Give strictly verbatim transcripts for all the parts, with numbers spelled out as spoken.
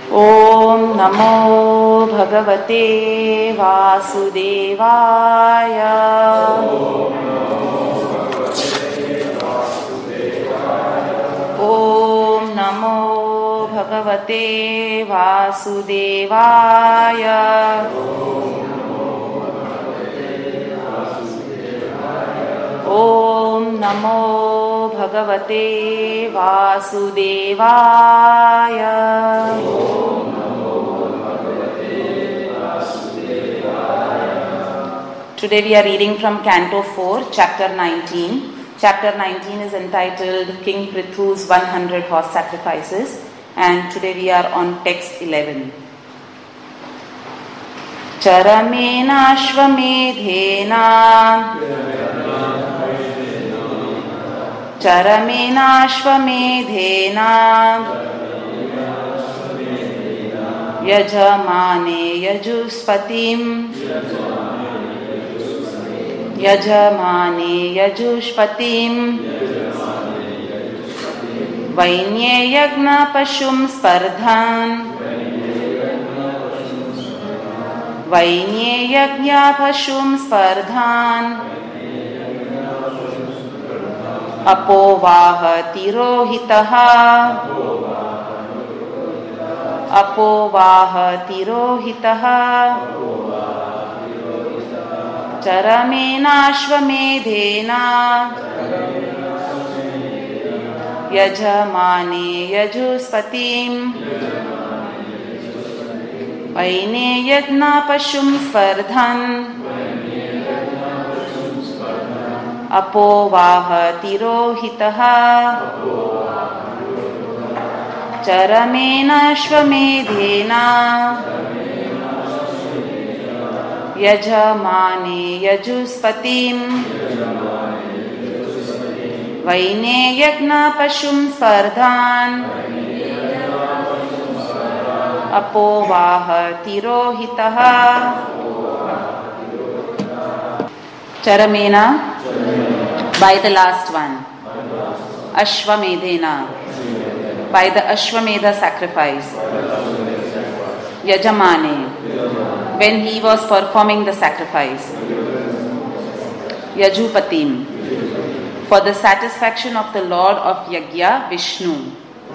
Om Namo Bhagavate Vasudevaya. Om Namo Bhagavate Vasudevaya. Om Namo Bhagavate Vasudevaya. Today we are reading from Canto four, Chapter nineteen. Chapter nineteen is entitled King Prithu's one hundred Horse Sacrifices, and today we are on text eleven. Charamena Ashvamedhena Charamena Ashvamedhena Yajamane Yajuspatim Yajamane Yajushpatim Vainye Yagna Pashum Spardhan Vainye Yagna Pashum Spardhan Apovaha Tirohitaha Apovaha Tirohitaha Charamena Ashvamedhena Yajamane Yajuspatim Vaine Yagna Pashum Spardhan Apovaha Tirohitaha Charamena Ashvamedhena Yajamane Yajuspatim Vaine Yagna Pashum Spardhan Apovaha Tirohitaha Charamena, by the last one. Ashvamedhena, by the Ashvamedha sacrifice. Yajamane, when he was performing the sacrifice. Yajupatim, for the satisfaction of the Lord of Yagya, Vishnu.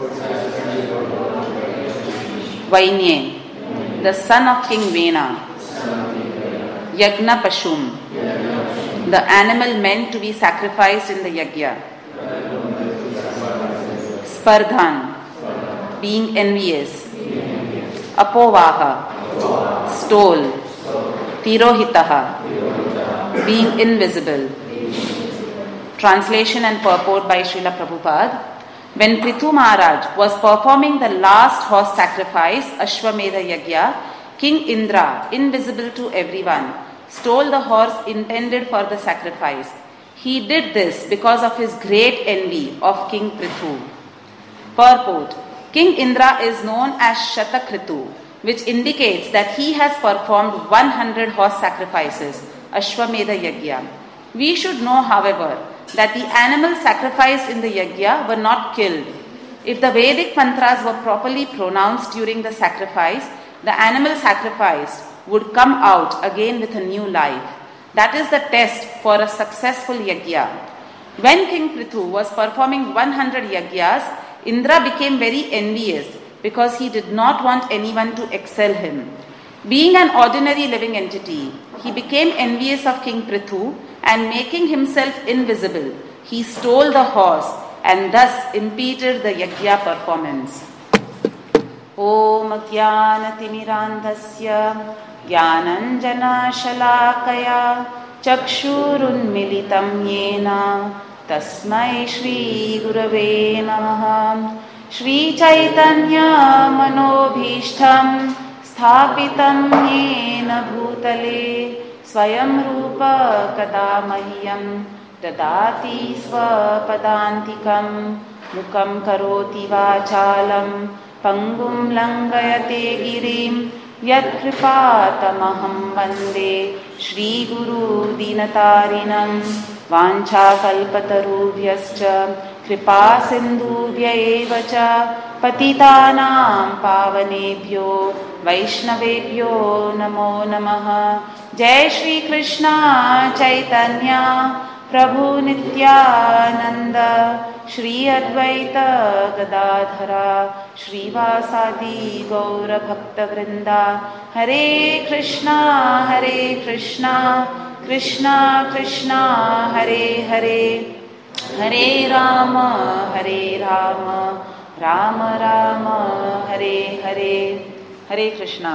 Vainye, the son of King Vena. Yagna Pashum, the animal meant to be sacrificed in the Yagya. Spardhan, being envious. Apovaha, stole. Tirohitaha, being invisible. Translation and purport by Srila Prabhupada. When Prithu Maharaj was performing the last horse sacrifice, Ashvamedha Yagya, King Indra, invisible to everyone, stole the horse intended for the sacrifice. He did this because of his great envy of King Prithu. Purport. King Indra is known as Shatakritu, which indicates that he has performed one hundred horse sacrifices, Ashvamedha Yagya. We should know, however, that the animals sacrificed in the Yagya were not killed. If the Vedic mantras were properly pronounced during the sacrifice, the animal sacrificed would come out again with a new life. That is the test for a successful Yagya. When King Prithu was performing one hundred Yagyas, Indra became very envious because he did not want anyone to excel him. Being an ordinary living entity, he became envious of King Prithu, and making himself invisible, he stole the horse and thus impeded the Yagya performance. Om Jnanatimirandhasya Jnananjana Shalakaya Chakshurunmilitam Yena Tasmai Shri Gurave Namaha. Shri Chaitanya Manobhishtam Sthapitam Yena Bhutale Swayam Rupa Kada Mahyam Dadati Swapadantikam Mukam Karoti Vachalam Pangum Langayate Girim Yat Kripatamaham Vande Shri Guru Dinatarinam Vancha Kalpatarubhyascha Kripa Sindhubhya Evacha पतितानां पावनेभ्यो वैष्णवेभ्यो नमो नमः। जय श्री कृष्ण चैतन्य प्रभु नित्यानंद श्री अद्वैत गदाधरा श्रीवासादि गौर भक्त वृंदा। हरे कृष्णा हरे कृष्णा कृष्णा कृष्णा हरे हरे, हरे राम हरे Ram Ram Ram Hare Hare. Hare Krishna.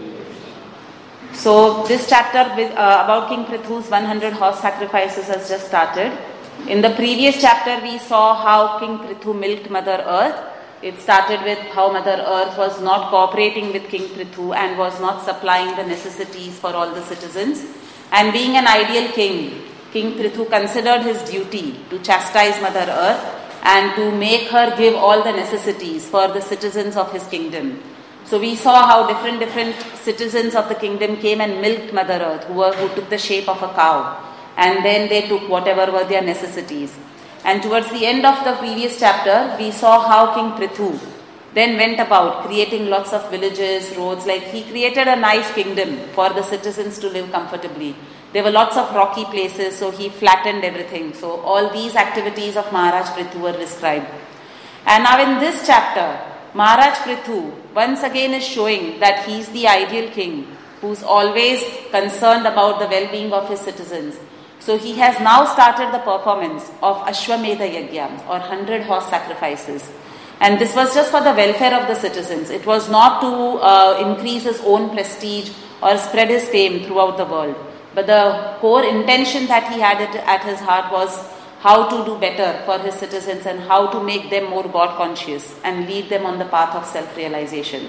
So this chapter with, uh, about King Prithu's one hundred horse sacrifices has just started. In the previous chapter we saw how King Prithu milked Mother Earth. It started with how Mother Earth was not cooperating with King Prithu and was not supplying the necessities for all the citizens. And being an ideal king, King Prithu considered his duty to chastise Mother Earth and to make her give all the necessities for the citizens of his kingdom. So we saw how different different citizens of the kingdom came and milked Mother Earth, who, were, who took the shape of a cow, and then they took whatever were their necessities. And towards the end of the previous chapter, we saw how King Prithu then went about creating lots of villages, roads, like he created a nice kingdom for the citizens to live comfortably. There were lots of rocky places, so he flattened everything. So all these activities of Maharaj Prithu were described. And now in this chapter, Maharaj Prithu once again is showing that he is the ideal king who's always concerned about the well-being of his citizens. So he has now started the performance of Ashwamedha Yajna or hundred horse sacrifices. And this was just for the welfare of the citizens. It was not to uh, increase his own prestige or spread his fame throughout the world. But the core intention that he had at his heart was how to do better for his citizens and how to make them more God conscious and lead them on the path of self-realization.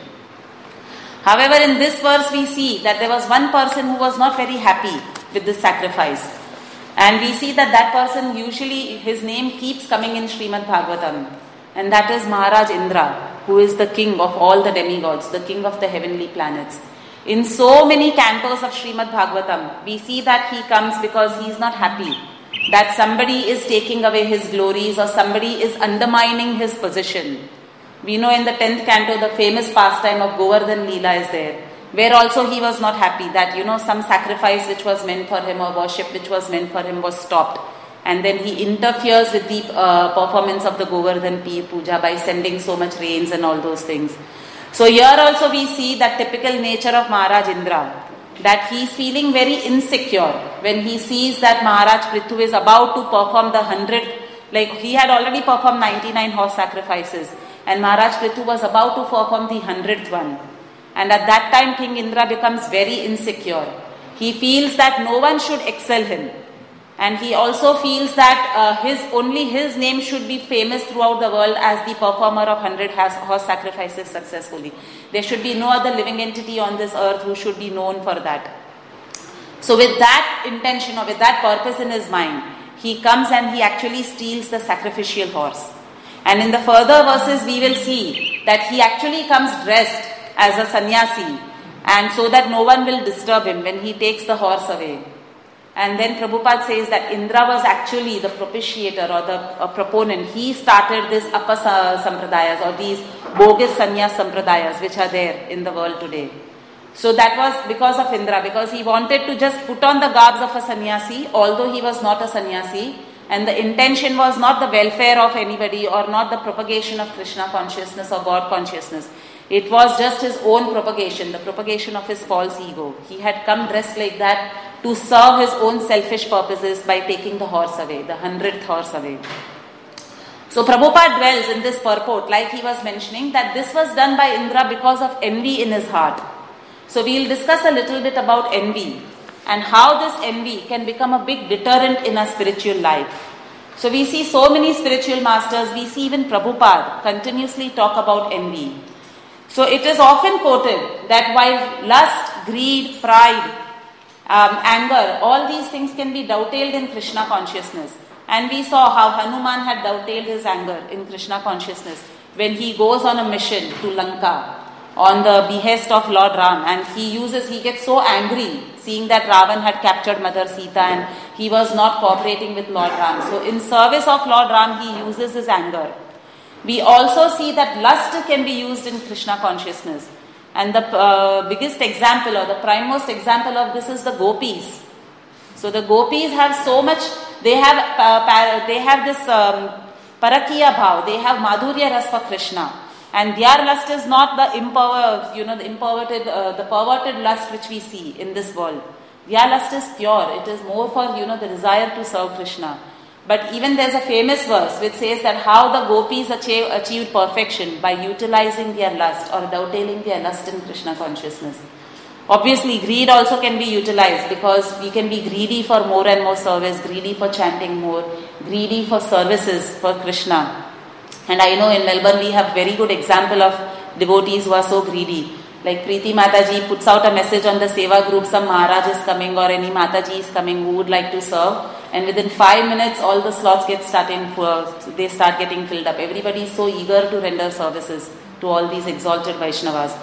However, in this verse we see that there was one person who was not very happy with this sacrifice. And we see that that person, usually his name keeps coming in Srimad Bhagavatam. And that is Maharaj Indra, who is the king of all the demigods, the king of the heavenly planets. In so many cantos of Srimad Bhagavatam, we see that he comes because he is not happy that somebody is taking away his glories or somebody is undermining his position. We know in the tenth canto the famous pastime of Govardhan Leela is there, where also he was not happy that, you know, some sacrifice which was meant for him or worship which was meant for him was stopped. And then he interferes with the uh, performance of the Govardhan Puja by sending so much rains and all those things. So here also we see that typical nature of Maharaj Indra, that he is feeling very insecure when he sees that Maharaj Prithu is about to perform the hundred, like he had already performed ninety-nine horse sacrifices and Maharaj Prithu was about to perform the hundredth one. And at that time King Indra becomes very insecure. He feels that no one should excel him. And he also feels that uh, his only his name should be famous throughout the world as the performer of hundred horse sacrifices successfully. There should be no other living entity on this earth who should be known for that. So with that intention or with that purpose in his mind, he comes and he actually steals the sacrificial horse. And in the further verses we will see that he actually comes dressed as a sannyasi, and so that no one will disturb him when he takes the horse away. And then Prabhupada says that Indra was actually the propitiator or the uh, proponent. He started this Apa Sampradayas or these bogus sannyas Sampradayas which are there in the world today. So that was because of Indra, because he wanted to just put on the garbs of a sannyasi, although he was not a sannyasi. And the intention was not the welfare of anybody or not the propagation of Krishna consciousness or God consciousness. It was just his own propagation, the propagation of his false ego. He had come dressed like that to serve his own selfish purposes by taking the horse away, the hundredth horse away. So Prabhupada dwells in this purport, like he was mentioning, that this was done by Indra because of envy in his heart. So we will discuss a little bit about envy and how this envy can become a big deterrent in our spiritual life. So we see so many spiritual masters, we see even Prabhupada continuously talk about envy. So it is often quoted that while lust, greed, pride, um, anger, all these things can be dovetailed in Krishna consciousness. And we saw how Hanuman had dovetailed his anger in Krishna consciousness when he goes on a mission to Lanka on the behest of Lord Ram, and he uses, he gets so angry seeing that Ravan had captured Mother Sita and he was not cooperating with Lord Ram. So in service of Lord Ram, he uses his anger. We also see that lust can be used in Krishna consciousness. And the uh, biggest example or the primemost example of this is the gopis. So the gopis have so much, they have uh, par- they have this um, parakiya bhav, they have madhurya ras for Krishna. And their lust is not the impover, you know, the imperverted, uh, the perverted lust which we see in this world. Their lust is pure. It is more for, you know, the desire to serve Krishna. But even there's a famous verse which says that how the gopis achieve, achieved perfection by utilizing their lust or dovetailing their lust in Krishna consciousness. Obviously, greed also can be utilized because we can be greedy for more and more service, greedy for chanting more, greedy for services for Krishna. And I know in Melbourne we have very good example of devotees who are so greedy. Like Preeti Mataji puts out a message on the Seva group, some Maharaj is coming or any Mataji is coming who would like to serve. And within five minutes all the slots get starting, for, they start getting filled up. Everybody is so eager to render services to all these exalted Vaishnavas.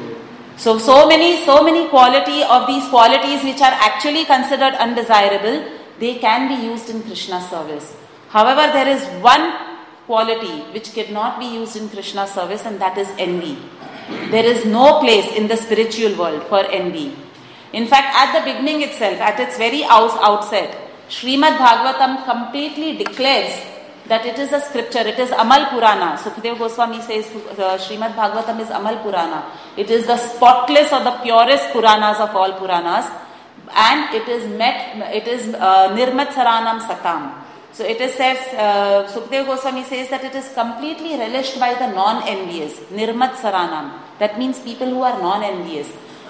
So, so many, so many quality of these qualities which are actually considered undesirable, they can be used in Krishna service. However, there is one quality which cannot be used in Krishna service, and that is envy. There is no place in the spiritual world for envy. In fact, at the beginning itself, at its very outset, Srimad Bhagavatam completely declares that it is a scripture, it is Amal Purana. Sukadeva Goswami says uh, Srimad Bhagavatam is Amal Purana. It is the spotless or the purest Puranas of all Puranas, and it is met, it is uh, Nirmat Saranam Satam. So it is says, uh, Sukadeva Goswami says that it is completely relished by the non-envious, Nirmat Saranam. That means people who are non-envious.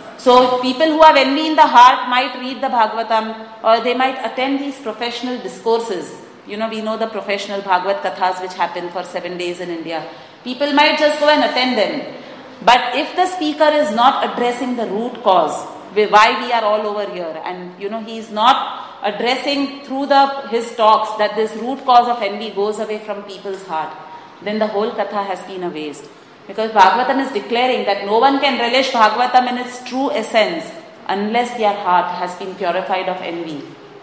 So people who have envy in the heart might read the Bhagavatam or they might attend these professional discourses. You know, we know the professional Bhagavad Kathas which happen for seven days in India. People might just go and attend them. But if the speaker is not addressing the root cause, why we are all over here, and you know, he is not addressing through the his talks that this root cause of envy goes away from people's heart, then the whole katha has been a waste. Because Bhagavatam is declaring that no one can relish Bhagavatam in its true essence unless their heart has been purified of envy.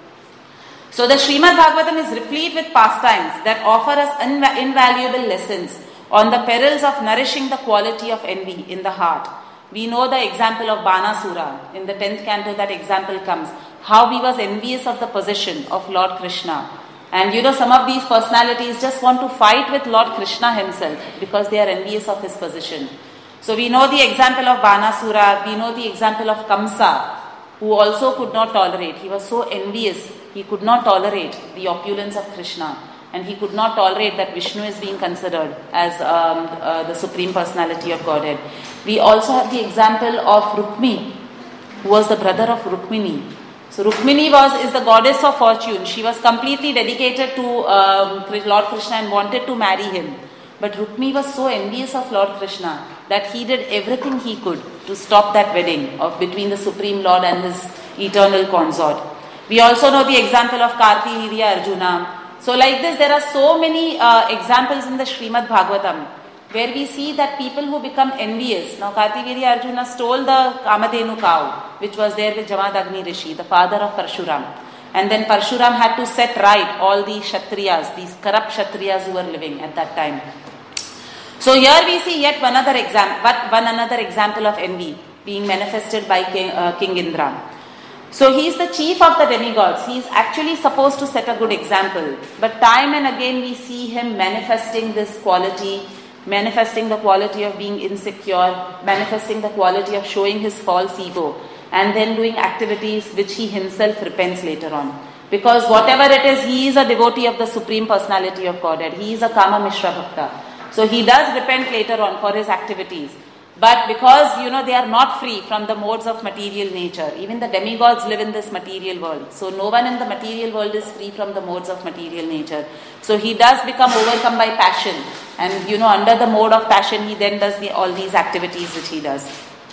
So the Srimad Bhagavatam is replete with pastimes that offer us inv- invaluable lessons on the perils of nourishing the quality of envy in the heart. We know the example of Banasura. In the tenth canto, that example comes. How he was envious of the position of Lord Krishna. And you know, some of these personalities just want to fight with Lord Krishna himself because they are envious of his position. So we know the example of Banasura. We know the example of Kamsa, who also could not tolerate. He was so envious. He could not tolerate the opulence of Krishna. And he could not tolerate that Vishnu is being considered as um, uh, the Supreme Personality of Godhead. We also have the example of Rukmi, who was the brother of Rukmini. So Rukmini was is the goddess of fortune. She was completely dedicated to um, Lord Krishna and wanted to marry him. But Rukmi was so envious of Lord Krishna that he did everything he could to stop that wedding of between the Supreme Lord and his eternal consort. We also know the example of Kartivirya Arjuna. So like this, there are so many uh, examples in the Srimad Bhagavatam where we see that people who become envious. Now Kartivirya Arjuna stole the Kamadhenu cow, which was there with Jamadagni Rishi, the father of Parshuram. And then Parshuram had to set right all these Kshatriyas, these corrupt Kshatriyas who were living at that time. So here we see yet one other, exam- one another example of envy being manifested by King, uh, King Indra. So he is the chief of the demigods. He is actually supposed to set a good example. But time and again we see him manifesting this quality, manifesting the quality of being insecure, manifesting the quality of showing his false ego, and then doing activities which he himself repents later on. Because whatever it is, he is a devotee of the Supreme Personality of Godhead. He is a Kama Mishra Bhakta. So he does repent later on for his activities. But because, you know, they are not free from the modes of material nature. Even the demigods live in this material world. So no one in the material world is free from the modes of material nature. So he does become overcome by passion. And, you know, under the mode of passion, he then does the, all these activities which he does.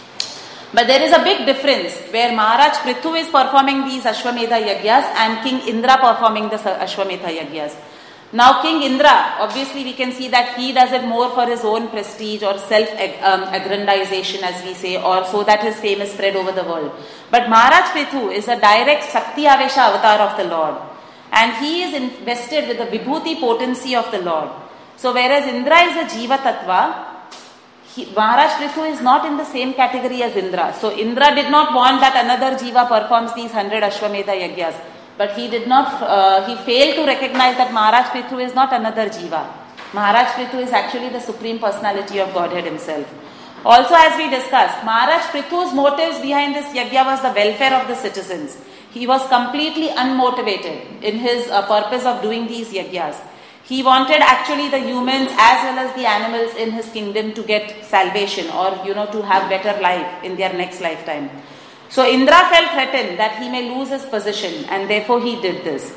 But there is a big difference where Maharaj Prithu is performing these Ashwamedha Yagyas and King Indra performing the Ashwamedha Yagyas. Now King Indra, obviously we can see that he does it more for his own prestige or self-aggrandization, as we say, or so that his fame is spread over the world. But Maharaj Prithu is a direct Shakti Avesha avatar of the Lord. And he is invested with the Vibhuti potency of the Lord. So whereas Indra is a Jiva Tattva, he, Maharaj Prithu is not in the same category as Indra. So Indra did not want that another Jiva performs these hundred Ashwamedha Yagyas. But he did not, uh, he failed to recognize that Maharaj Prithu is not another Jiva. Maharaj Prithu is actually the Supreme Personality of Godhead himself. Also, as we discussed, Maharaj Prithu's motives behind this yagya was the welfare of the citizens. He was completely unmotivated in his uh, purpose of doing these yagyas. He wanted actually the humans as well as the animals in his kingdom to get salvation or, you know, to have better life in their next lifetime. So Indra felt threatened that he may lose his position and therefore he did this.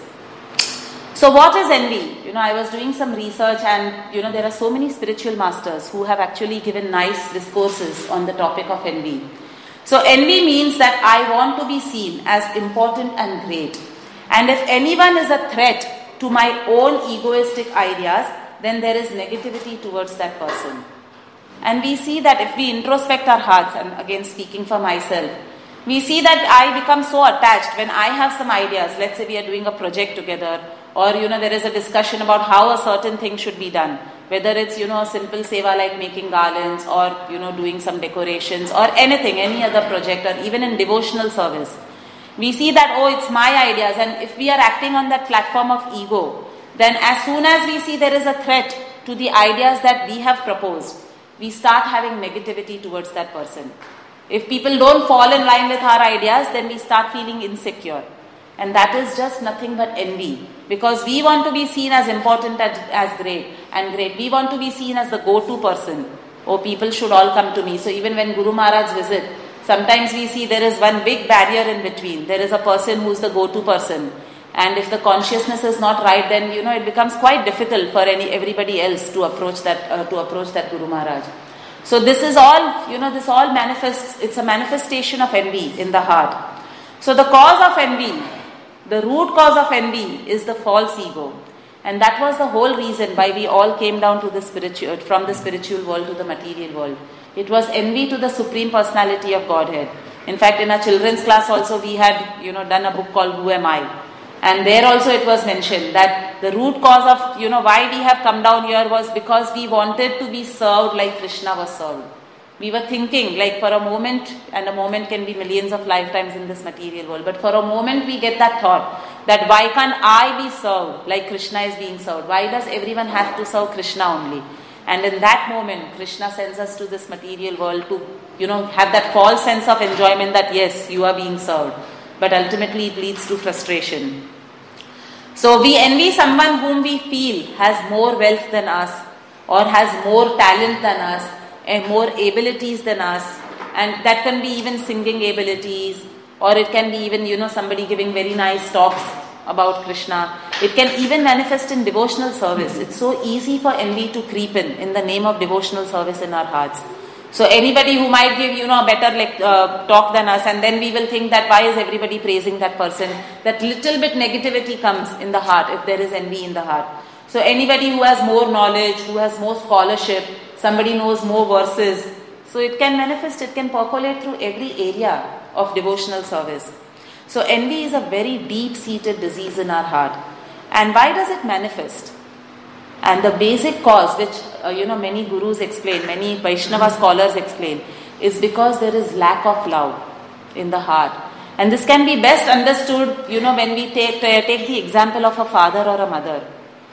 So what is envy? You know, I was doing some research and, you know, there are so many spiritual masters who have actually given nice discourses on the topic of envy. So envy means that I want to be seen as important and great. And if anyone is a threat to my own egoistic ideas, then there is negativity towards that person. And we see that if we introspect our hearts, and again speaking for myself, we see that I become so attached when I have some ideas. Let's say we are doing a project together, or, you know, there is a discussion about how a certain thing should be done. Whether it's, you know, a simple seva like making garlands or, you know, doing some decorations or anything, any other project, or even in devotional service. We see that, oh, it's my ideas, and if we are acting on that platform of ego, then as soon as we see there is a threat to the ideas that we have proposed, we start having negativity towards that person. If people don't fall in line with our ideas, then we start feeling insecure. And that is just nothing but envy. Because we want to be seen as important as, as great and great. We want to be seen as the go-to person. Oh, people should all come to me. So even when Guru Maharaj visits, sometimes we see there is one big barrier in between. There is a person who is the go-to person. And if the consciousness is not right, then, you know, it becomes quite difficult for any everybody else to approach that uh, to approach that Guru Maharaj. So this is all, you know, this all manifests, it's a manifestation of envy in the heart. So the cause of envy, the root cause of envy is the false ego. And that was the whole reason why we all came down to the spiritual, from the spiritual world to the material world. It was envy to the Supreme Personality of Godhead. In fact, in our children's class also we had, you know, done a book called Who Am I? And there also it was mentioned that the root cause of, you know, why we have come down here was because we wanted to be served like Krishna was served. We were thinking, like, for a moment, and a moment can be millions of lifetimes in this material world, but for a moment we get that thought that why can't I be served like Krishna is being served? Why does everyone have to serve Krishna only? And in that moment, Krishna sends us to this material world to, you know, have that false sense of enjoyment that yes, you are being served. But ultimately it leads to frustration. So we envy someone whom we feel has more wealth than us, or has more talent than us, and more abilities than us. And that can be even singing abilities, or it can be even, you know, somebody giving very nice talks about Krishna. It can even manifest in devotional service. It's so easy for envy to creep in, in the name of devotional service in our hearts. So anybody who might give, you know, a better like, uh, talk than us, and then we will think that why is everybody praising that person? That little bit negativity comes in the heart if there is envy in the heart. So anybody who has more knowledge, who has more scholarship, somebody knows more verses, so it can manifest, it can percolate through every area of devotional service. So envy is a very deep-seated disease in our heart. And why does it manifest? And the basic cause, which uh, you know many gurus explain, many Vaishnava scholars explain, is because there is lack of love in the heart. And this can be best understood, you know, when we take take the example of a father or a mother.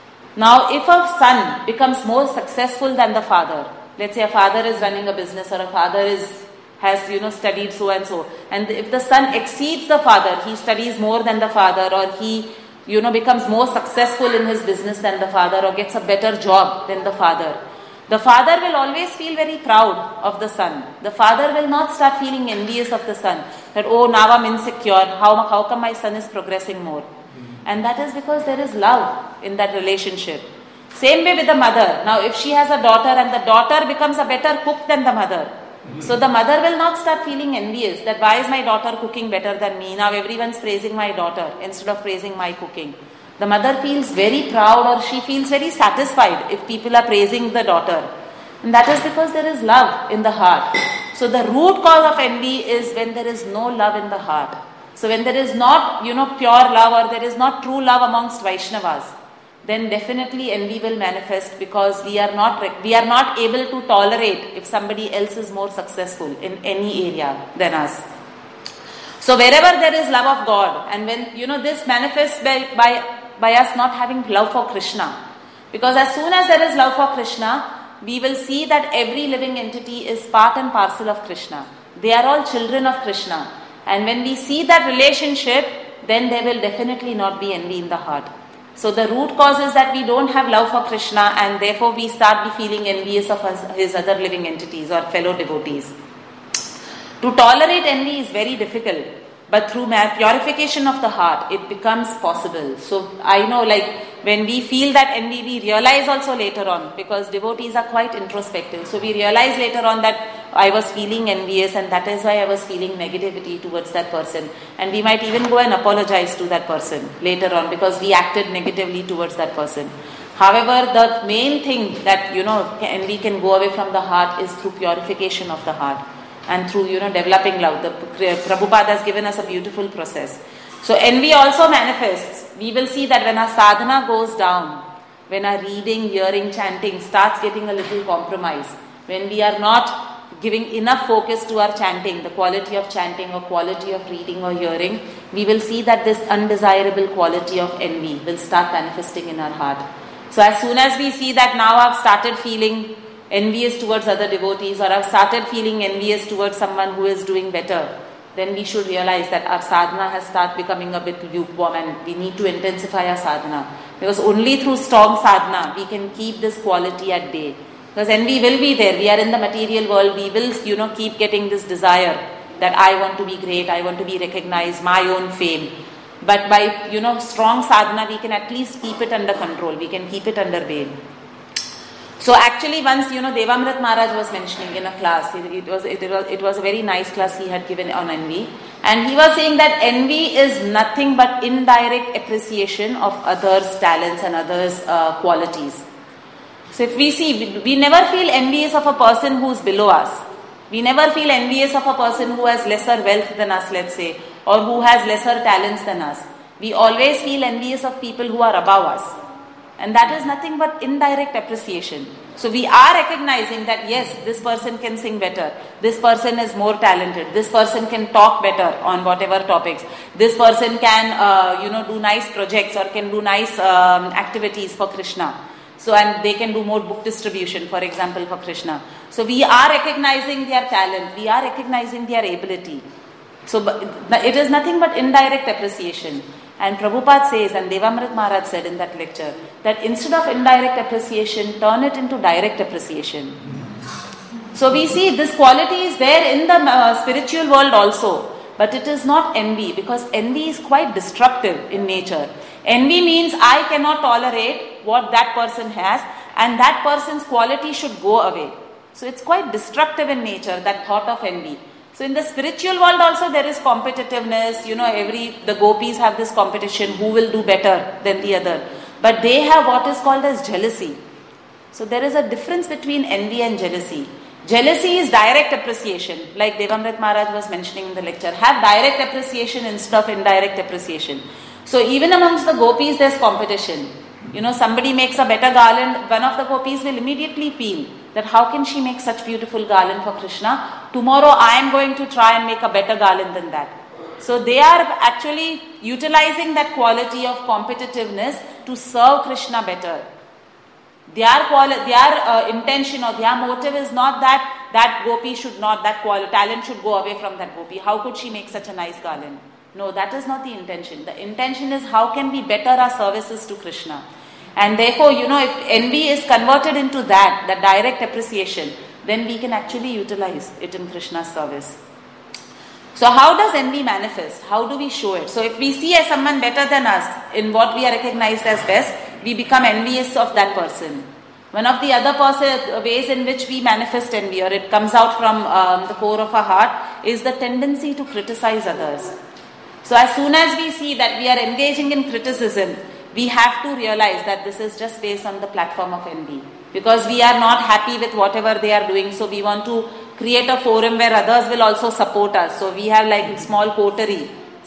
Now, if a son becomes more successful than the father, let's say a father is running a business, or a father is has you know studied so and so, and if the son exceeds the father, he studies more than the father, or he you know, becomes more successful in his business than the father, or gets a better job than the father, the father will always feel very proud of the son. The father will not start feeling envious of the son, that, oh, now I'm insecure, how, how come my son is progressing more? Mm-hmm. And that is because there is love in that relationship. Same way with the mother. Now, if she has a daughter and the daughter becomes a better cook than the mother, so the mother will not start feeling envious that why is my daughter cooking better than me? Now everyone's praising my daughter instead of praising my cooking. The mother feels very proud, or she feels very satisfied if people are praising the daughter. And that is because there is love in the heart. So the root cause of envy is when there is no love in the heart. So when there is not, you know, pure love, or there is not true love amongst Vaishnavas, then definitely envy will manifest, because we are not we are not able to tolerate if somebody else is more successful in any area than us. So wherever there is love of God, and when, you know, this manifests by, by, by us not having love for Krishna. Because as soon as there is love for Krishna, we will see that every living entity is part and parcel of Krishna. They are all children of Krishna. And when we see that relationship, then there will definitely not be envy in the heart. So the root cause is that we don't have love for Krishna, and therefore we start be feeling envious of his other living entities or fellow devotees. To tolerate envy is very difficult, but through purification of the heart, it becomes possible. So I know, like, when we feel that envy, we realize also later on, because devotees are quite introspective. So we realize later on that I was feeling envious, and that is why I was feeling negativity towards that person. And we might even go and apologize to that person later on, because we acted negatively towards that person. However, the main thing that, you know, envy can go away from the heart is through purification of the heart. And through, you know, developing love. The Prabhupada has given us a beautiful process. So envy also manifests. We will see that when our sadhana goes down, when our reading, hearing, chanting starts getting a little compromised, when we are not giving enough focus to our chanting, the quality of chanting or quality of reading or hearing, we will see that this undesirable quality of envy will start manifesting in our heart. So as soon as we see that now I've started feeling envious towards other devotees, or I've started feeling envious towards someone who is doing better, then we should realize that our sadhana has started becoming a bit lukewarm, and we need to intensify our sadhana. Because only through strong sadhana we can keep this quality at bay. Because envy will be there. We are in the material world. We will, you know, keep getting this desire that I want to be great, I want to be recognized, my own fame. But by, you know, strong sadhana, we can at least keep it under control. We can keep it under bay. So actually once, you know, Devamrit Maharaj was mentioning in a class, it, it, was, it, was, it was a very nice class he had given on envy. And he was saying that envy is nothing but indirect appreciation of others' talents and others' uh, qualities. So if we see, we, we never feel envious of a person who is below us. We never feel envious of a person who has lesser wealth than us, let's say, or who has lesser talents than us. We always feel envious of people who are above us. And that is nothing but indirect appreciation. So we are recognizing that yes, this person can sing better. This person is more talented. This person can talk better on whatever topics. This person can, uh, you know, do nice projects or can do nice um, activities for Krishna. So, and they can do more book distribution, for example, for Krishna. So we are recognizing their talent. We are recognizing their ability. So it is nothing but indirect appreciation. And Prabhupada says, and Devamrit Maharaj said in that lecture, that instead of indirect appreciation, turn it into direct appreciation. So we see this quality is there in the uh, spiritual world also, but it is not envy, because envy is quite destructive in nature. Envy means I cannot tolerate what that person has, and that person's quality should go away. So it's quite destructive in nature, that thought of envy. So in the spiritual world also there is competitiveness, you know, every, the gopis have this competition, who will do better than the other. But they have what is called as jealousy. So there is a difference between envy and jealousy. Jealousy is direct appreciation, like Devamrit Maharaj was mentioning in the lecture. Have direct appreciation instead of indirect appreciation. So even amongst the gopis there's competition. You know, somebody makes a better garland, one of the gopis will immediately feel that how can she make such beautiful garland for Krishna? Tomorrow I am going to try and make a better garland than that. So they are actually utilizing that quality of competitiveness to serve Krishna better. Their, quali- their uh, intention or their motive is not that that gopi should not, that quali- talent should go away from that gopi. How could she make such a nice garland? No, that is not the intention. The intention is how can we better our services to Krishna. And therefore, you know, if envy is converted into that, the direct appreciation, then we can actually utilize it in Krishna's service. So how does envy manifest? How do we show it? So if we see as someone better than us in what we are recognized as best, we become envious of that person. One of the other person, ways in which we manifest envy, or it comes out from um, the core of our heart, is the tendency to criticize others. So as soon as we see that we are engaging in criticism, we have to realize that this is just based on the platform of envy. Because we are not happy with whatever they are doing, so we want to create a forum where others will also support us. So we have like small coterie.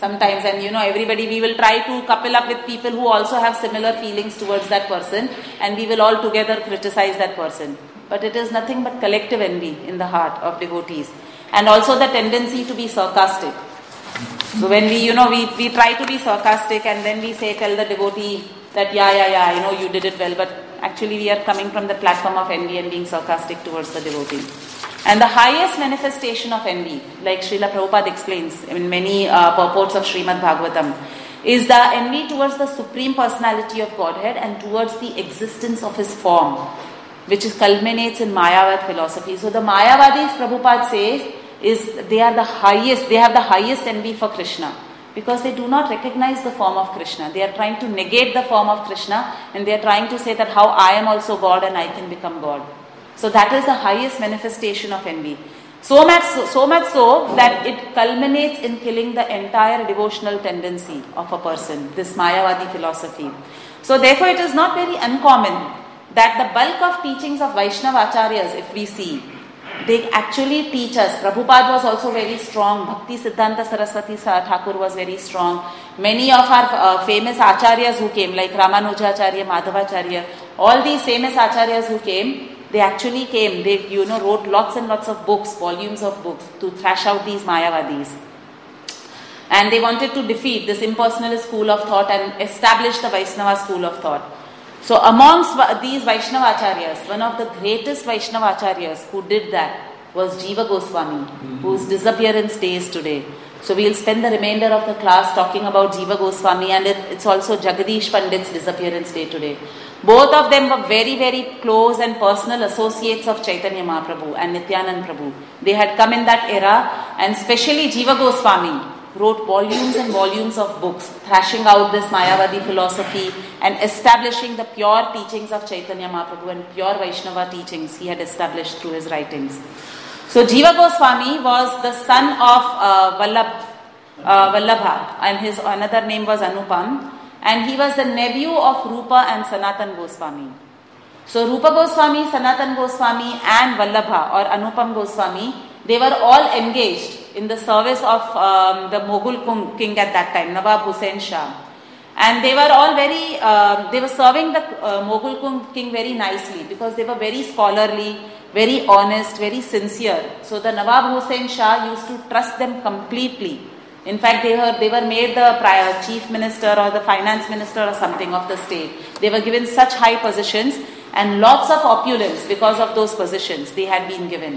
sometimes, and you know, everybody, we will try to couple up with people who also have similar feelings towards that person, and we will all together criticize that person. But it is nothing but collective envy in the heart of devotees, and also the tendency to be sarcastic. So when we, you know, we, we try to be sarcastic, and then we say, tell the devotee that, yeah, yeah, yeah, I know you did it well, but actually we are coming from the platform of envy and being sarcastic towards the devotee. And the highest manifestation of envy, like Srila Prabhupada explains in many uh, purports of Srimad Bhagavatam, is the envy towards the Supreme Personality of Godhead and towards the existence of His form, which is culminates in Mayavad philosophy. So the Mayavadis, Prabhupada says, is they are the highest, they have the highest envy for Krishna, because they do not recognize the form of Krishna. They are trying to negate the form of Krishna, and they are trying to say that how I am also God and I can become God. So that is the highest manifestation of envy. So much so, so much so that it culminates in killing the entire devotional tendency of a person, this Mayavadi philosophy. So therefore it is not very uncommon that the bulk of teachings of Vaishnava Acharyas, if we see, they actually teach us. Prabhupada was also very strong. Bhakti Siddhanta Saraswati Thakur was very strong. Many of our uh, famous acharyas who came, like Ramanujacharya, Madhavacharya, all these famous acharyas who came, they actually came, they you know wrote lots and lots of books, volumes of books to thrash out these Mayavadis. And they wanted to defeat this impersonalist school of thought and establish the Vaishnava school of thought. So amongst these Vaishnava Acharyas, one of the greatest Vaishnava Acharyas who did that was Jiva Goswami, mm-hmm. whose disappearance day is today. So we'll spend the remainder of the class talking about Jiva Goswami, and it, it's also Jagadish Pandit's disappearance day today. Both of them were very, very close and personal associates of Chaitanya Mahaprabhu and Nityanand Prabhu. They had come in that era, and especially Jiva Goswami wrote volumes and volumes of books thrashing out this Mayavadi philosophy and establishing the pure teachings of Chaitanya Mahaprabhu and pure Vaishnava teachings he had established through his writings. So Jiva Goswami was the son of uh, Vallabh, uh, Vallabha, and his another name was Anupam, and he was the nephew of Rupa and Sanatan Goswami. So Rupa Goswami, Sanatan Goswami and Vallabha or Anupam Goswami, they were all engaged in the service of um, the Mughal king at that time, Nawab Hussain Shah. And they were all very, uh, they were serving the uh, Mughal king very nicely, because they were very scholarly, very honest, very sincere. So the Nawab Hussain Shah used to trust them completely. In fact, they were, they were made the prior chief minister or the finance minister or something of the state. They were given such high positions and lots of opulence because of those positions they had been given.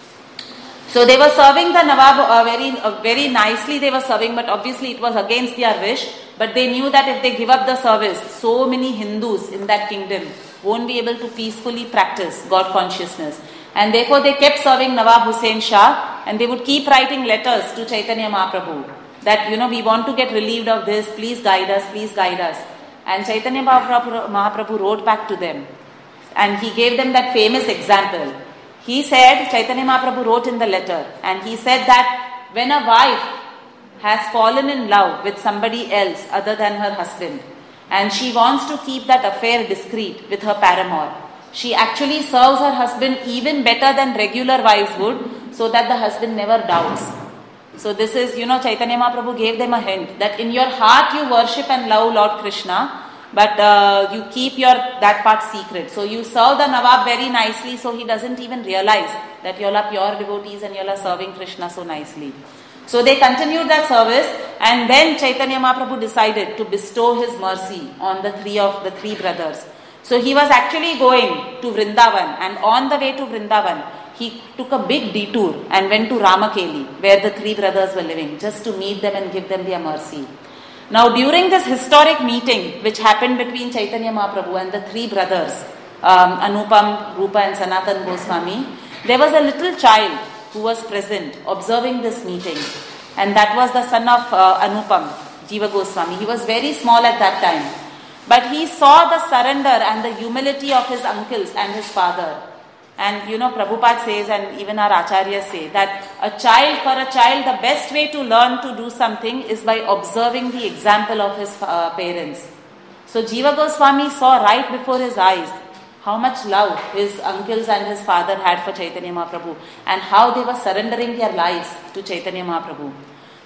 So they were serving the Nawab uh, very uh, very nicely, they were serving, but obviously it was against their wish. But they knew that if they give up the service, so many Hindus in that kingdom won't be able to peacefully practice God consciousness. And therefore they kept serving Nawab Hussain Shah, and they would keep writing letters to Chaitanya Mahaprabhu that, you know, we want to get relieved of this, please guide us, please guide us. And Chaitanya Mahaprabhu, Mahaprabhu wrote back to them, and he gave them that famous example. He said, Chaitanya Mahaprabhu wrote in the letter, and he said that when a wife has fallen in love with somebody else other than her husband, and she wants to keep that affair discreet with her paramour, she actually serves her husband even better than regular wives would, so that the husband never doubts. So this is, you know, Chaitanya Mahaprabhu gave them a hint that in your heart you worship and love Lord Krishna, but uh, you keep your that part secret. So you serve the Nawab very nicely, so he doesn't even realize that you all are pure devotees and you all are serving Krishna so nicely. So they continued that service, and then Chaitanya Mahaprabhu decided to bestow his mercy on the three of the three brothers. So he was actually going to Vrindavan, and on the way to Vrindavan, he took a big detour and went to Ramakeli, where the three brothers were living, just to meet them and give them their mercy. Now during this historic meeting which happened between Chaitanya Mahaprabhu and the three brothers, um, Anupam, Rupa and Sanatan Goswami, there was a little child who was present observing this meeting, and that was the son of uh, Anupam, Jiva Goswami. He was very small at that time, but he saw the surrender and the humility of his uncles and his father. And you know, Prabhupada says, and even our acharyas say, that a child, for a child, the best way to learn to do something is by observing the example of his uh, parents. So Jiva Goswami saw right before his eyes how much love his uncles and his father had for Chaitanya Mahaprabhu, and how they were surrendering their lives to Chaitanya Mahaprabhu.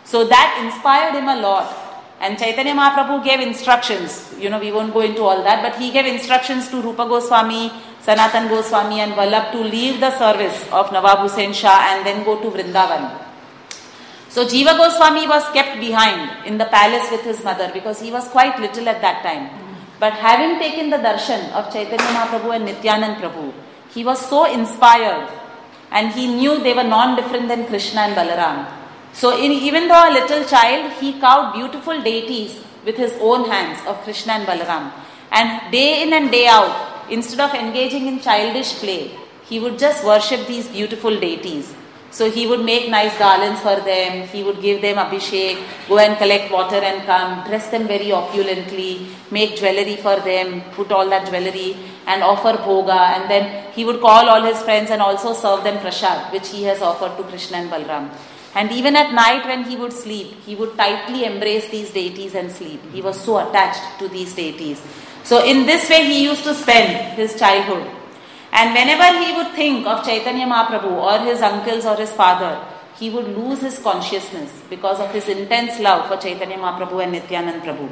So that inspired him a lot. And Chaitanya Mahaprabhu gave instructions. You know, we won't go into all that, but he gave instructions to Rupa Goswami, Sanatan Goswami and Vallabh to leave the service of Nawab Hussain Shah and then go to Vrindavan. So Jiva Goswami was kept behind in the palace with his mother because he was quite little at that time. But having taken the darshan of Chaitanya Mahaprabhu and Nityanand Prabhu, he was so inspired and he knew they were non-different than Krishna and Balaram. So in, even though a little child, he carved beautiful deities with his own hands of Krishna and Balaram. And day in and day out, instead of engaging in childish play, he would just worship these beautiful deities. So he would make nice garlands for them, he would give them abhishek, go and collect water and come, dress them very opulently, make jewelry for them, put all that jewelry and offer bhoga, and then he would call all his friends and also serve them prasad, which he has offered to Krishna and Balaram. And even at night when he would sleep, he would tightly embrace these deities and sleep. He was so attached to these deities. So in this way he used to spend his childhood. And whenever he would think of Chaitanya Mahaprabhu or his uncles or his father, he would lose his consciousness because of his intense love for Chaitanya Mahaprabhu and Nityanand Prabhu.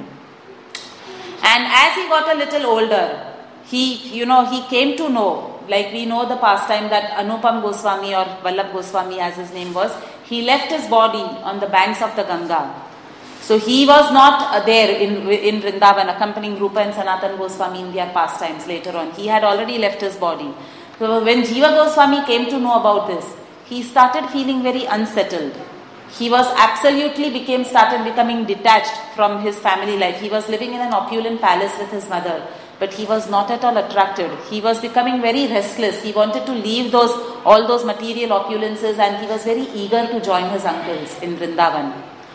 And as he got a little older, he, you know, he came to know, like we know the pastime that Anupam Goswami or Vallabh Goswami as his name was, he left his body on the banks of the Ganga. So he was not uh, there in, in Vrindavan accompanying Rupa and Sanatan Goswami in their pastimes later on. He had already left his body. So when Jiva Goswami came to know about this, he started feeling very unsettled. He was absolutely became started becoming detached from his family life. He was living in an opulent palace with his mother, but he was not at all attracted. He was becoming very restless. He wanted to leave those all those material opulences and he was very eager to join his uncles in Vrindavan.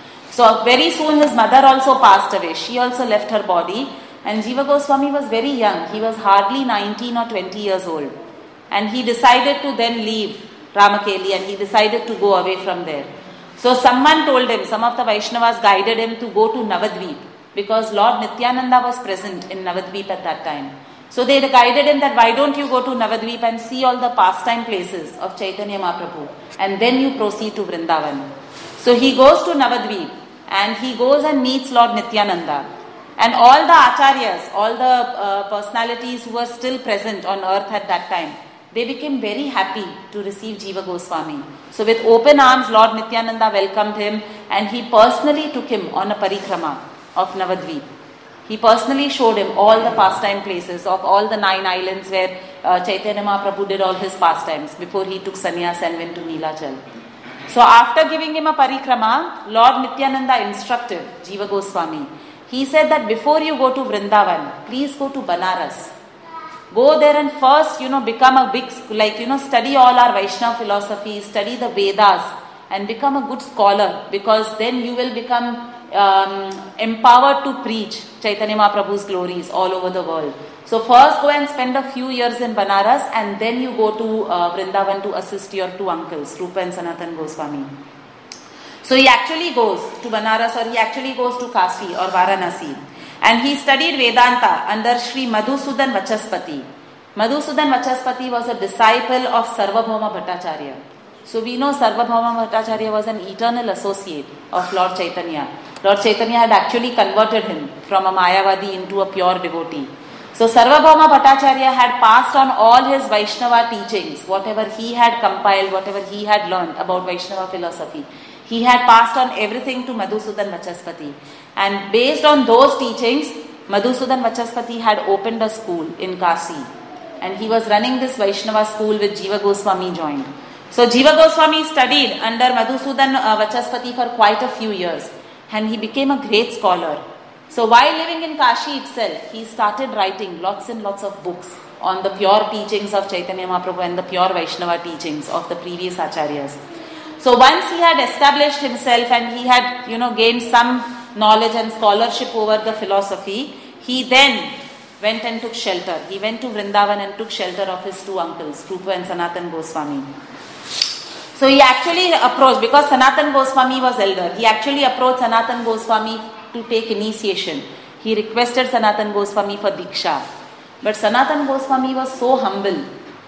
So very soon his mother also passed away. She also left her body and Jiva Goswami was very young. He was hardly nineteen or twenty years old. And he decided to then leave Ramakeli and he decided to go away from there. So someone told him, some of the Vaishnavas guided him to go to Navadvip because Lord Nityananda was present in Navadvip at that time. So they guided him that why don't you go to Navadvip and see all the pastime places of Chaitanya Mahaprabhu and then you proceed to Vrindavan. So he goes to Navadvip and he goes and meets Lord Nityananda. And all the acharyas, all the uh, personalities who were still present on earth at that time, they became very happy to receive Jiva Goswami. So with open arms, Lord Nityananda welcomed him and he personally took him on a parikrama of Navadvip. He personally showed him all the pastime places of all the nine islands where uh, Chaitanya Mahaprabhu did all his pastimes before he took sannyas and went to Neelachal. So after giving him a parikrama, Lord Nityananda instructed Jiva Goswami. He said that before you go to Vrindavan, please go to Banaras. Go there and first, you know, become a big, like, you know, study all our Vaishnava philosophy, study the Vedas and become a good scholar because then you will become um, empowered to preach Chaitanya Mahaprabhu's glories all over the world. So first go and spend a few years in Banaras and then you go to uh, Vrindavan to assist your two uncles, Rupa and Sanatan Goswami. So he actually goes to Banaras or he actually goes to Kashi or Varanasi. And he studied Vedanta under Sri Madhusudan Vachaspati. Madhusudan Vachaspati was a disciple of Sarvabhauma Bhattacharya. So we know Sarvabhauma Bhattacharya was an eternal associate of Lord Chaitanya. Lord Chaitanya had actually converted him from a Mayavadi into a pure devotee. So Sarvabhauma Bhattacharya had passed on all his Vaishnava teachings, whatever he had compiled, whatever he had learned about Vaishnava philosophy. He had passed on everything to Madhusudan Vachaspati. And based on those teachings, Madhusudan Vachaspati had opened a school in Kashi. And he was running this Vaishnava school with Jiva Goswami joined. So Jiva Goswami studied under Madhusudan uh, Vachaspati for quite a few years. And he became a great scholar. So while living in Kashi itself, he started writing lots and lots of books on the pure teachings of Chaitanya Mahaprabhu and the pure Vaishnava teachings of the previous acharyas. So once he had established himself and he had, you know, gained some knowledge and scholarship over the philosophy, he then went and took shelter. He went to Vrindavan and took shelter of his two uncles, Rupa and Sanatan Goswami. So he actually approached, because Sanatan Goswami was elder, he actually approached Sanatan Goswami to take initiation. He requested Sanatan Goswami for Diksha. But Sanatan Goswami was so humble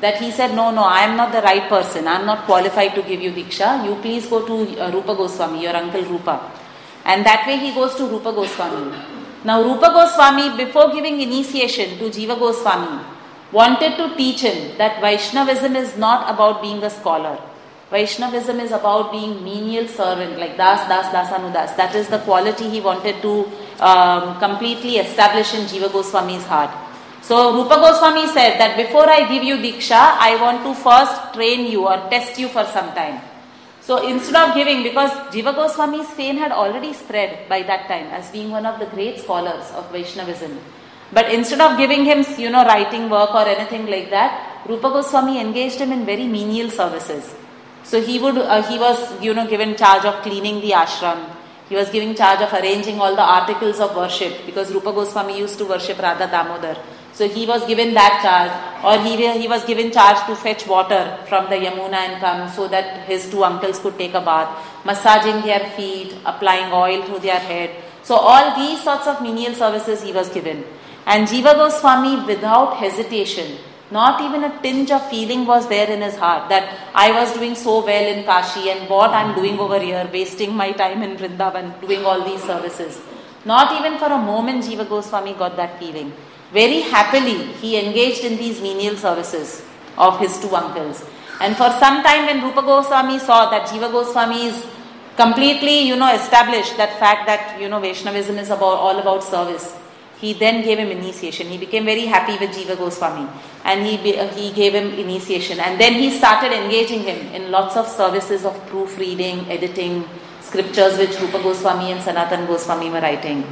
that he said, no, no, I am not the right person. I am not qualified to give you Diksha. You please go to uh, Rupa Goswami, your uncle Rupa. And that way he goes to Rupa Goswami. Now Rupa Goswami, before giving initiation to Jiva Goswami, wanted to teach him that Vaishnavism is not about being a scholar. Vaishnavism is about being menial servant, like Das, Das, Dasanudas. That is the quality he wanted to um, completely establish in Jiva Goswami's heart. So Rupa Goswami said that before I give you Diksha, I want to first train you or test you for some time. So instead of giving, because Jiva Goswami's fame had already spread by that time as being one of the great scholars of Vaishnavism. But instead of giving him, you know, writing work or anything like that, Rupa Goswami engaged him in very menial services. So he would, uh, he was, you know, given charge of cleaning the ashram. He was given charge of arranging all the articles of worship, because Rupa Goswami used to worship Radha Damodar. So he was given that charge, or he, he was given charge to fetch water from the Yamuna and come so that his two uncles could take a bath, massaging their feet, applying oil to their head. So all these sorts of menial services he was given. And Jiva Goswami, without hesitation, not even a tinge of feeling was there in his heart that I was doing so well in Kashi and what I am doing over here, wasting my time in Vrindavan, doing all these services. Not even for a moment Jiva Goswami got that feeling. Very happily he engaged in these menial services of his two uncles. And for some time when Rupa Goswami saw that Jiva Goswami is completely, you know, established that fact that, you know, Vaishnavism is about all about service, he then gave him initiation. He became very happy with Jiva Goswami and he he gave him initiation. And then he started engaging him in lots of services of proofreading, editing, scriptures which Rupa Goswami and Sanatan Goswami were writing.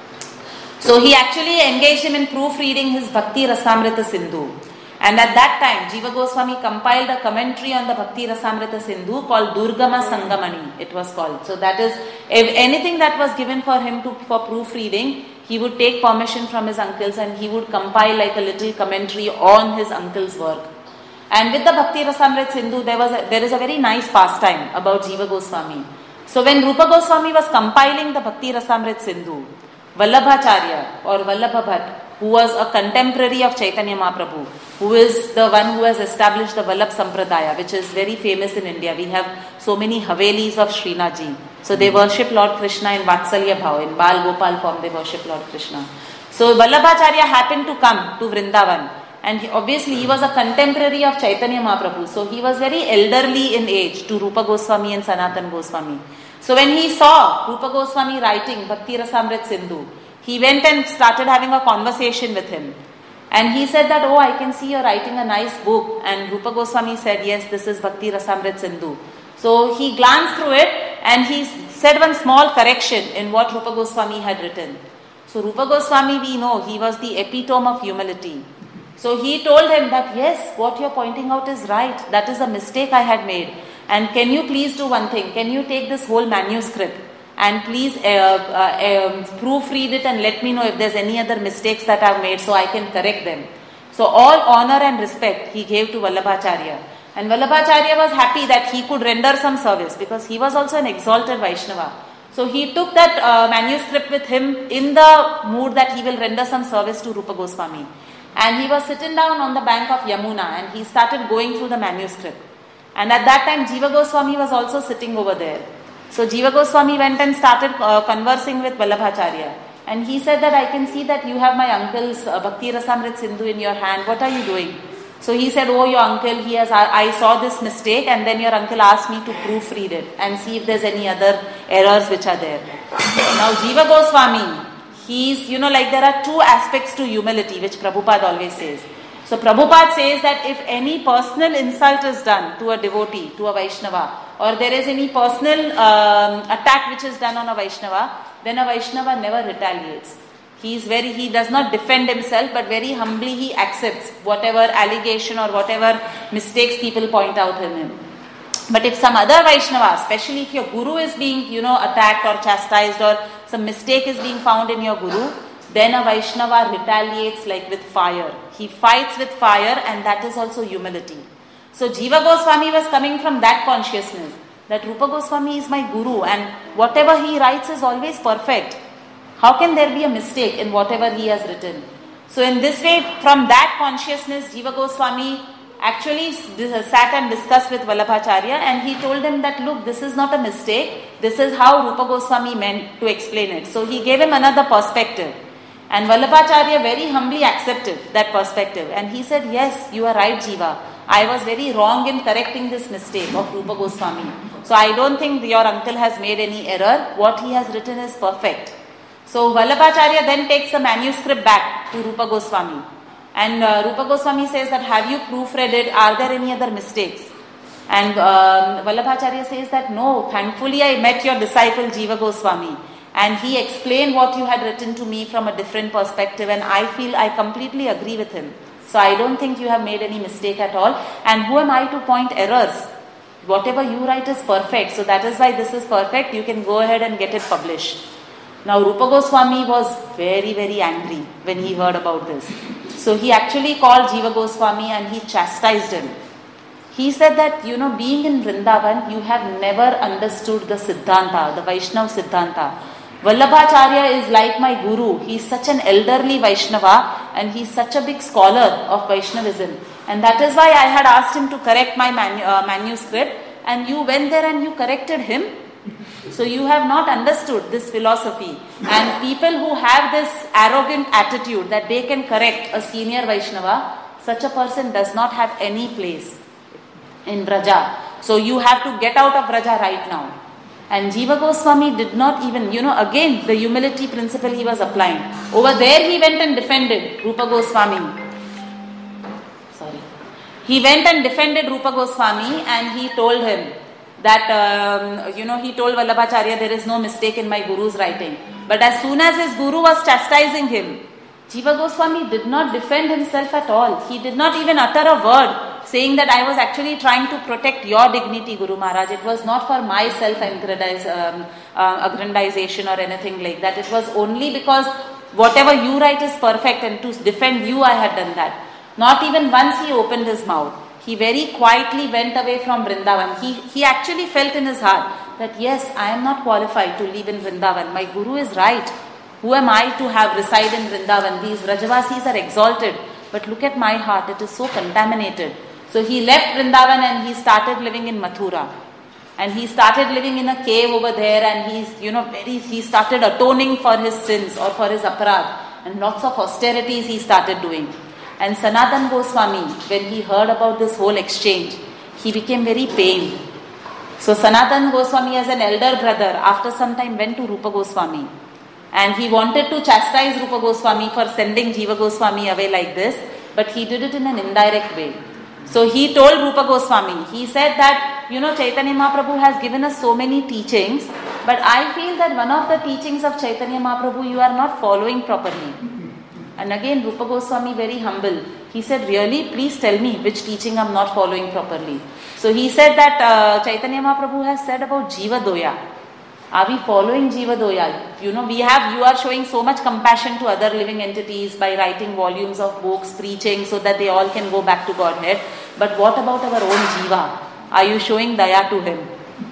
So he actually engaged him in proofreading his Bhakti Rasamrita Sindhu. And at that time, Jiva Goswami compiled a commentary on the Bhakti Rasamrita Sindhu called Durgama Sangamani, it was called. So that is, if anything that was given for him to for proofreading, he would take permission from his uncles and he would compile like a little commentary on his uncle's work. And with the Bhakti Rasamrita Sindhu, there was a, there is a very nice pastime about Jiva Goswami. So when Rupa Goswami was compiling the Bhakti Rasamrita Sindhu, Vallabhacharya or Vallabha Bhatt, who was a contemporary of Chaitanya Mahaprabhu, who is the one who has established the Vallabh Sampradaya, which is very famous in India. We have so many Havelis of Srinathji. So they worship Lord Krishna in Vatsalya Bhav, in Bal Gopal form they worship Lord Krishna. So Vallabhacharya happened to come to Vrindavan, and he, obviously he was a contemporary of Chaitanya Mahaprabhu. So he was very elderly in age to Rupa Goswami and Sanatan Goswami. So when he saw Rupa Goswami writing Bhakti Rasamrita Sindhu, he went and started having a conversation with him. And he said that, oh, I can see you're writing a nice book. And Rupa Goswami said, yes, this is Bhakti Rasamrita Sindhu. So he glanced through it and he said one small correction in what Rupa Goswami had written. So Rupa Goswami, we know, he was the epitome of humility. So he told him that, yes, what you're pointing out is right. That is a mistake I had made. And can you please do one thing? Can you take this whole manuscript and please uh, uh, um, proofread it and let me know if there's any other mistakes that I've made so I can correct them. So all honor and respect he gave to Vallabhacharya. And Vallabhacharya was happy that he could render some service because he was also an exalted Vaishnava. So he took that uh, manuscript with him in the mood that he will render some service to Rupa Goswami. And he was sitting down on the bank of Yamuna and he started going through the manuscript. And at that time, Jiva Goswami was also sitting over there. So Jiva Goswami went and started uh, conversing with Vallabhacharya. And he said that I can see that you have my uncle's uh, Bhakti Rasamrita Sindhu in your hand. What are you doing? So he said, oh, your uncle, he has. I, I saw this mistake and then your uncle asked me to proofread it and see if there's any other errors which are there. Now Jiva Goswami, he's, you know, like there are two aspects to humility which Prabhupada always says. So Prabhupada says that if any personal insult is done to a devotee, to a Vaishnava, or there is any personal um, attack which is done on a Vaishnava, then a Vaishnava never retaliates. He is very, he does not defend himself, but very humbly he accepts whatever allegation or whatever mistakes people point out in him. But if some other Vaishnava, especially if your Guru is being, you know, attacked or chastised or some mistake is being found in your Guru, then a Vaishnava retaliates like with fire. He fights with fire and that is also humility. So Jiva Goswami was coming from that consciousness that Rupa Goswami is my Guru and whatever he writes is always perfect. How can there be a mistake in whatever he has written? So in this way, from that consciousness, Jiva Goswami actually sat and discussed with Vallabhacharya, and he told him that, look, this is not a mistake. This is how Rupa Goswami meant to explain it. So he gave him another perspective. And Vallabhacharya very humbly accepted that perspective. And he said, yes, you are right, Jiva. I was very wrong in correcting this mistake of Rupa Goswami. So I don't think your uncle has made any error. What he has written is perfect. So Vallabhacharya then takes the manuscript back to Rupa Goswami. And uh, Rupa Goswami says that, have you proofread it? Are there any other mistakes? And um, Vallabhacharya says that, no, thankfully I met your disciple Jiva Goswami. And he explained what you had written to me from a different perspective, and I feel I completely agree with him. So I don't think you have made any mistake at all. And who am I to point errors? Whatever you write is perfect. So that is why this is perfect. You can go ahead and get it published. Now Rupa Goswami was very, very angry when he heard about this. So he actually called Jiva Goswami and he chastised him. He said that, you know, being in Vrindavan, you have never understood the Siddhanta, the Vaishnav Siddhanta. Vallabhacharya is like my guru. He is such an elderly Vaishnava and he is such a big scholar of Vaishnavism. And that is why I had asked him to correct my manu- uh, manuscript, and you went there and you corrected him. So you have not understood this philosophy. And people who have this arrogant attitude that they can correct a senior Vaishnava, such a person does not have any place in Braja. So you have to get out of Braja right now. And Jiva Goswami did not even, you know, again the humility principle he was applying. Over there he went and defended Rupa Goswami. Sorry. He went and defended Rupa Goswami and he told him that, um, you know, he told Vallabhacharya, there is no mistake in my guru's writing. But as soon as his guru was chastising him, Jiva Goswami did not defend himself at all. He did not even utter a word saying that I was actually trying to protect your dignity, Guru Maharaj. It was not for my self-aggrandization um, uh, or anything like that. It was only because whatever you write is perfect, and to defend you I had done that. Not even once he opened his mouth. He very quietly went away from Vrindavan. He, he actually felt in his heart that yes, I am not qualified to live in Vrindavan. My Guru is right. Who am I to have reside in Vrindavan? These Rajavasis are exalted. But look at my heart, it is so contaminated. So he left Vrindavan and he started living in Mathura. And he started living in a cave over there, and he's, you know, very, he started atoning for his sins or for his aparadh. And lots of austerities he started doing. And Sanatan Goswami, when he heard about this whole exchange, he became very pained. So Sanatan Goswami, as an elder brother, after some time went to Rupa Goswami. And he wanted to chastise Rupa Goswami for sending Jiva Goswami away like this. But he did it in an indirect way. So he told Rupa Goswami, he said that, you know, Chaitanya Mahaprabhu has given us so many teachings, but I feel that one of the teachings of Chaitanya Mahaprabhu you are not following properly. And again, Rupa Goswami, very humble, he said, really, please tell me which teaching I am not following properly. So he said that uh, Chaitanya Mahaprabhu has said about Jiva Doya. Are we following Jiva Doya? You know, we have, you are showing so much compassion to other living entities by writing volumes of books, preaching so that they all can go back to Godhead. But what about our own Jiva? Are you showing Daya to him?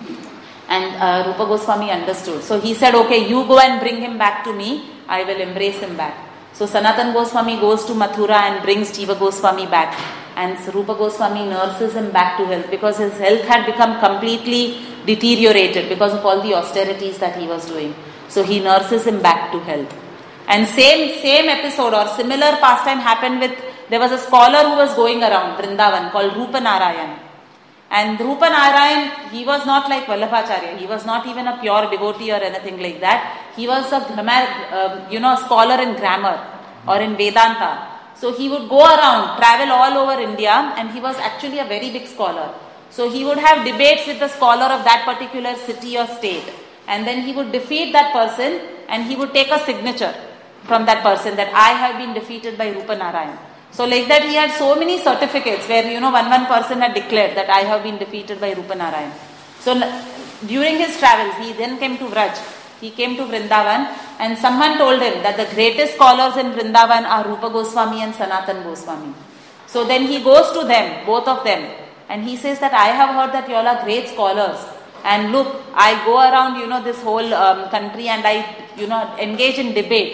And uh, Rupa Goswami understood. So he said, okay, you go and bring him back to me. I will embrace him back. So Sanatan Goswami goes to Mathura and brings Jiva Goswami back. And Rupa Goswami nurses him back to health because his health had become completely deteriorated because of all the austerities that he was doing. So he nurses him back to health. And same same episode or similar pastime happened with, there was a scholar who was going around Vrindavan called Rupa Narayan. And Rupa Narayan, he was not like Vallabhacharya. He was not even a pure devotee or anything like that. He was a grammar, uh, you know, scholar in grammar or in Vedanta. So he would go around, travel all over India, and he was actually a very big scholar. So he would have debates with the scholar of that particular city or state. And then he would defeat that person and he would take a signature from that person that I have been defeated by Rupa Narayan. So like that he had so many certificates where, you know, one one person had declared that I have been defeated by Rupa Narayan. So during his travels, he then came to Vraj. He came to Vrindavan and someone told him that the greatest scholars in Vrindavan are Rupa Goswami and Sanatan Goswami. So then he goes to them, both of them, and he says that I have heard that you all are great scholars. And look, I go around, you know, this whole um, country and I, you know, engage in debate.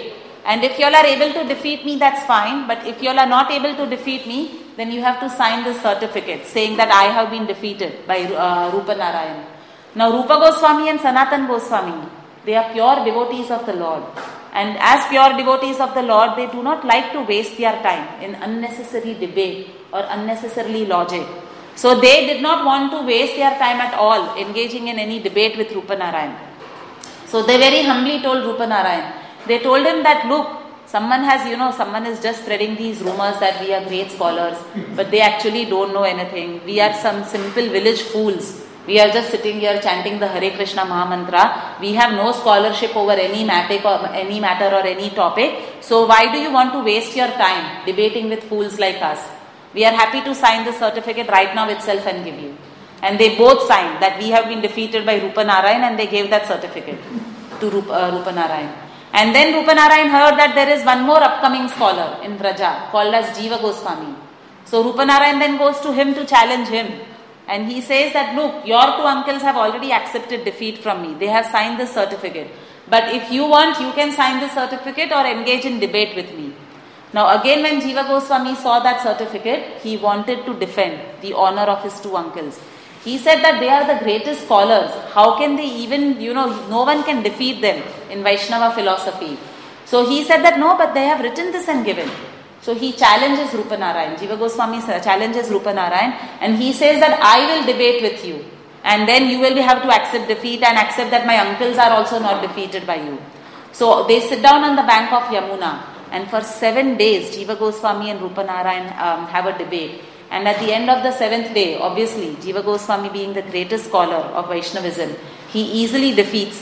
And if you all are able to defeat me, that's fine. But if you all are not able to defeat me, then you have to sign this certificate saying that I have been defeated by uh, Rupa Narayan. Now Rupa Goswami and Sanatan Goswami, they are pure devotees of the Lord. And as pure devotees of the Lord, they do not like to waste their time in unnecessary debate or unnecessarily logic. So they did not want to waste their time at all engaging in any debate with Rupa Narayan. So they very humbly told Rupa Narayan, they told him that, look, someone has, you know, someone is just spreading these rumors that we are great scholars, but they actually don't know anything. We are some simple village fools. We are just sitting here chanting the Hare Krishna Mahamantra. We have no scholarship over any matter or any matter or any topic. So why do you want to waste your time debating with fools like us? We are happy to sign the certificate right now itself and give you. And they both signed that we have been defeated by Rupa Narayan, and they gave that certificate to Rupa, uh, Rupa Narayan. And then Rupa Narayan heard that there is one more upcoming scholar in Vraja called as Jiva Goswami. So Rupa Narayan then goes to him to challenge him. And he says that, look, your two uncles have already accepted defeat from me. They have signed this certificate. But if you want, you can sign this certificate or engage in debate with me. Now again, when Jiva Goswami saw that certificate, he wanted to defend the honor of his two uncles. He said that they are the greatest scholars. How can they even, you know, no one can defeat them in Vaishnava philosophy. So he said that, no, but they have written this and given. So he challenges Rupa Narayan. Jiva Goswami challenges Rupa Narayan, and he says that I will debate with you. And then you will have to accept defeat and accept that my uncles are also not defeated by you. So they sit down on the bank of Yamuna, and for seven days Jiva Goswami and Rupa Narayan um, have a debate. And at the end of the seventh day, obviously, Jiva Goswami being the greatest scholar of Vaishnavism, he easily defeats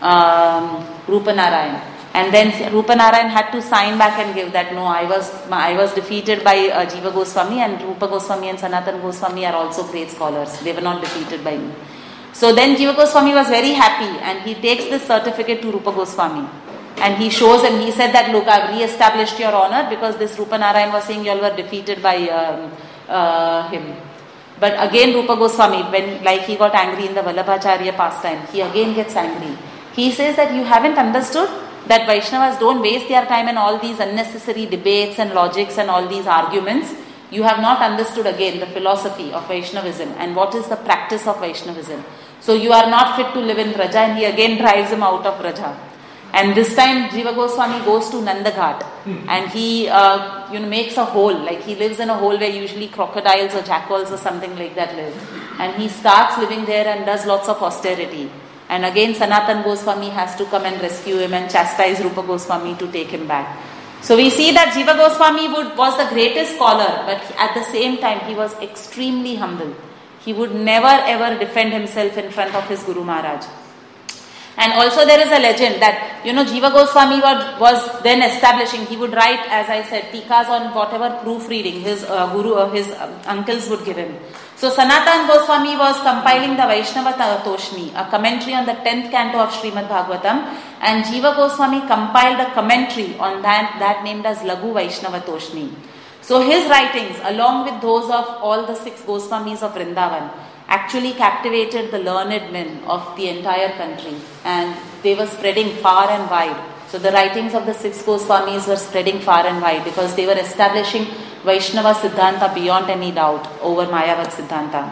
um, Rupa Narayan. And then Rupa Narayan had to sign back and give that, no, I was I was defeated by uh, Jiva Goswami, and Rupa Goswami and Sanatan Goswami are also great scholars. They were not defeated by me. So then Jiva Goswami was very happy, and he takes this certificate to Rupa Goswami. And he shows him, he said that, look, I've re-established your honor, because this Rupa Narayan was saying you all were defeated by um, uh, him. But again Rupa Goswami, when like he got angry in the Vallabhacharya pastime, he again gets angry. He says that you haven't understood that Vaishnavas don't waste their time in all these unnecessary debates and logics and all these arguments. You have not understood again the philosophy of Vaishnavism and what is the practice of Vaishnavism. So you are not fit to live in Vraja, and he again drives him out of Vraja. And this time Jiva Goswami goes to Nandaghat, hmm. and he uh, you know makes a hole, like he lives in a hole where usually crocodiles or jackals or something like that live. And he starts living there and does lots of austerity. And again Sanatan Goswami has to come and rescue him and chastise Rupa Goswami to take him back. So we see that Jiva Goswami would, was the greatest scholar, but at the same time he was extremely humble. He would never ever defend himself in front of his Guru Maharaj. And also there is a legend that, you know, Jiva Goswami was, was then establishing, he would write, as I said, tikas on whatever proofreading his uh, guru or his um, uncles would give him. So Sanatan Goswami was compiling the Vaishnava Toshni, a commentary on the tenth canto of Srimad Bhagavatam, and Jiva Goswami compiled a commentary on that, that named as Lagu Vaishnava Toshni. So his writings, along with those of all the six Goswamis of Vrindavan, actually captivated the learned men of the entire country, and they were spreading far and wide. So the writings of the six Goswamis were spreading far and wide because they were establishing Vaishnava Siddhanta beyond any doubt over Mayavad Siddhanta.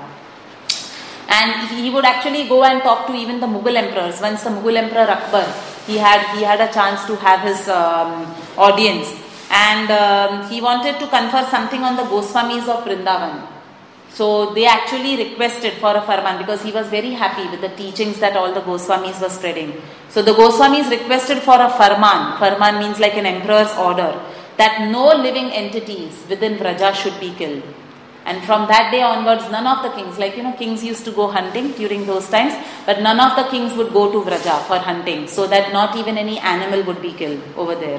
And he would actually go and talk to even the Mughal emperors. Once the Mughal emperor Akbar, he had he had a chance to have his um, audience, and um, he wanted to confer something on the Goswamis of Vrindavan. So they actually requested for a farman because he was very happy with the teachings that all the Goswamis were spreading. So the Goswamis requested for a farman. Farman means like an emperor's order, that no living entities within Vraja should be killed. And from that day onwards, none of the kings, like you know, kings used to go hunting during those times, but none of the kings would go to Vraja for hunting, so that not even any animal would be killed over there.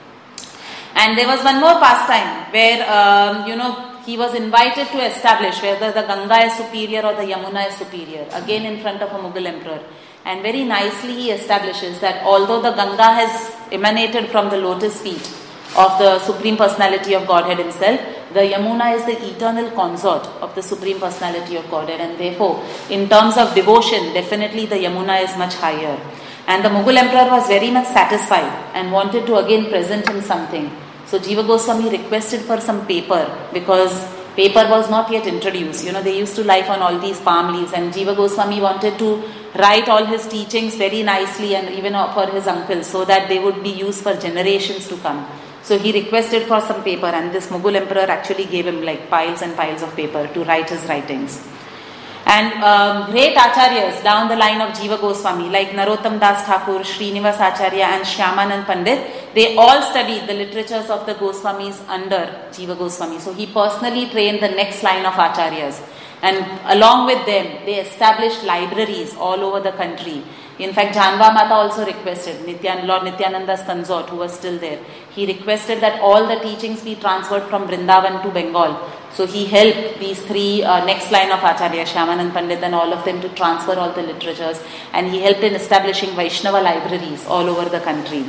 And there was one more pastime where, um, you know, he was invited to establish whether the Ganga is superior or the Yamuna is superior, again in front of a Mughal emperor. And very nicely he establishes that although the Ganga has emanated from the lotus feet of the Supreme Personality of Godhead himself, the Yamuna is the eternal consort of the Supreme Personality of Godhead, and therefore in terms of devotion, definitely the Yamuna is much higher. And the Mughal emperor was very much satisfied and wanted to again present him something. So Jiva Goswami requested for some paper, because paper was not yet introduced. You know, they used to live on all these palm leaves, and Jiva Goswami wanted to write all his teachings very nicely, and even for his uncles, so that they would be used for generations to come. So he requested for some paper, and this Mughal emperor actually gave him like piles and piles of paper to write his writings. And um, great acharyas down the line of Jiva Goswami, like Narottam Das Thakur, Srinivas Acharya and Shyamanand Pandit, they all studied the literatures of the Goswamis under Jiva Goswami. So he personally trained the next line of acharyas. And along with them, they established libraries all over the country. In fact, Janva Mata also requested, Nityan, Lord Nityananda's consort, who was still there, he requested that all the teachings be transferred from Vrindavan to Bengal. So he helped these three uh, next line of Acharya, Shyamanand Pandit and all of them, to transfer all the literatures, and he helped in establishing Vaishnava libraries all over the country.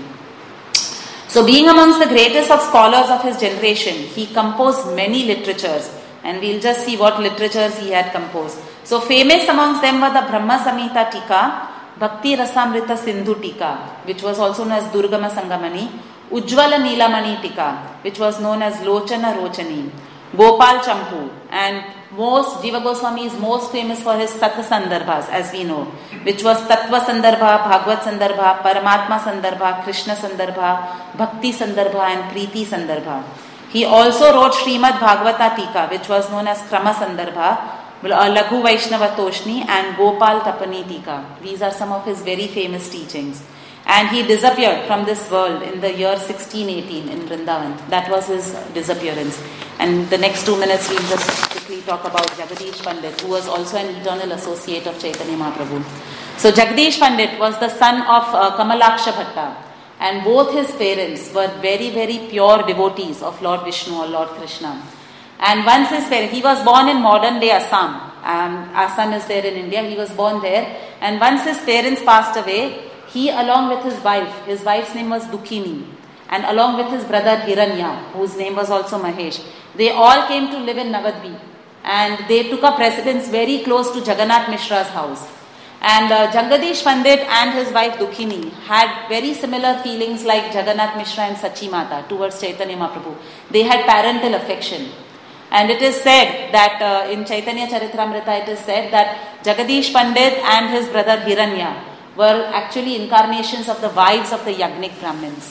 So being amongst the greatest of scholars of his generation, he composed many literatures, and we'll just see what literatures he had composed. So famous amongst them were the Brahma Samhita Tika, Bhakti Rasamrita Sindhu Tika, which was also known as Durgama Sangamani, Ujjvala Neelamani Tika, which was known as Lochana Rochani, Gopal Champu, and most, Jiva Goswami is most famous for his Sata Sandarbhas, as we know, which was Tattva Sandarbha, Bhagavad Sandarbha, Paramatma Sandarbha, Krishna Sandarbha, Bhakti Sandarbha and Preeti Sandarbha. He also wrote Srimad Bhagavata Tika, which was known as Krama Sandarbha, Laghu Vaishnava Toshni and Gopal Tapani Tika. These are some of his very famous teachings. And he disappeared from this world in the year sixteen eighteen in Vrindavan. That was his disappearance. And the next two minutes we'll just quickly talk about Jagadish Pandit, who was also an eternal associate of Chaitanya Mahaprabhu. So Jagadish Pandit was the son of uh, Kamalaksha Bhatta, and both his parents were very, very pure devotees of Lord Vishnu or Lord Krishna. And once his parents, he was born in modern day Assam. Um, Assam is there in India. He was born there. And once his parents passed away, he, along with his wife, his wife's name was Dukhini, and along with his brother Hiranya, whose name was also Mahesh, they all came to live in Navadvip, and they took up residence very close to Jagannath Mishra's house. And uh, Jagadish Pandit and his wife Dukhini had very similar feelings like Jagannath Mishra and Sachi Mata towards Chaitanya Mahaprabhu. They had parental affection. And it is said that uh, in Chaitanya Charitamrita, it is said that Jagadish Pandit and his brother Hiranya were actually incarnations of the wives of the Yagnik Brahmins,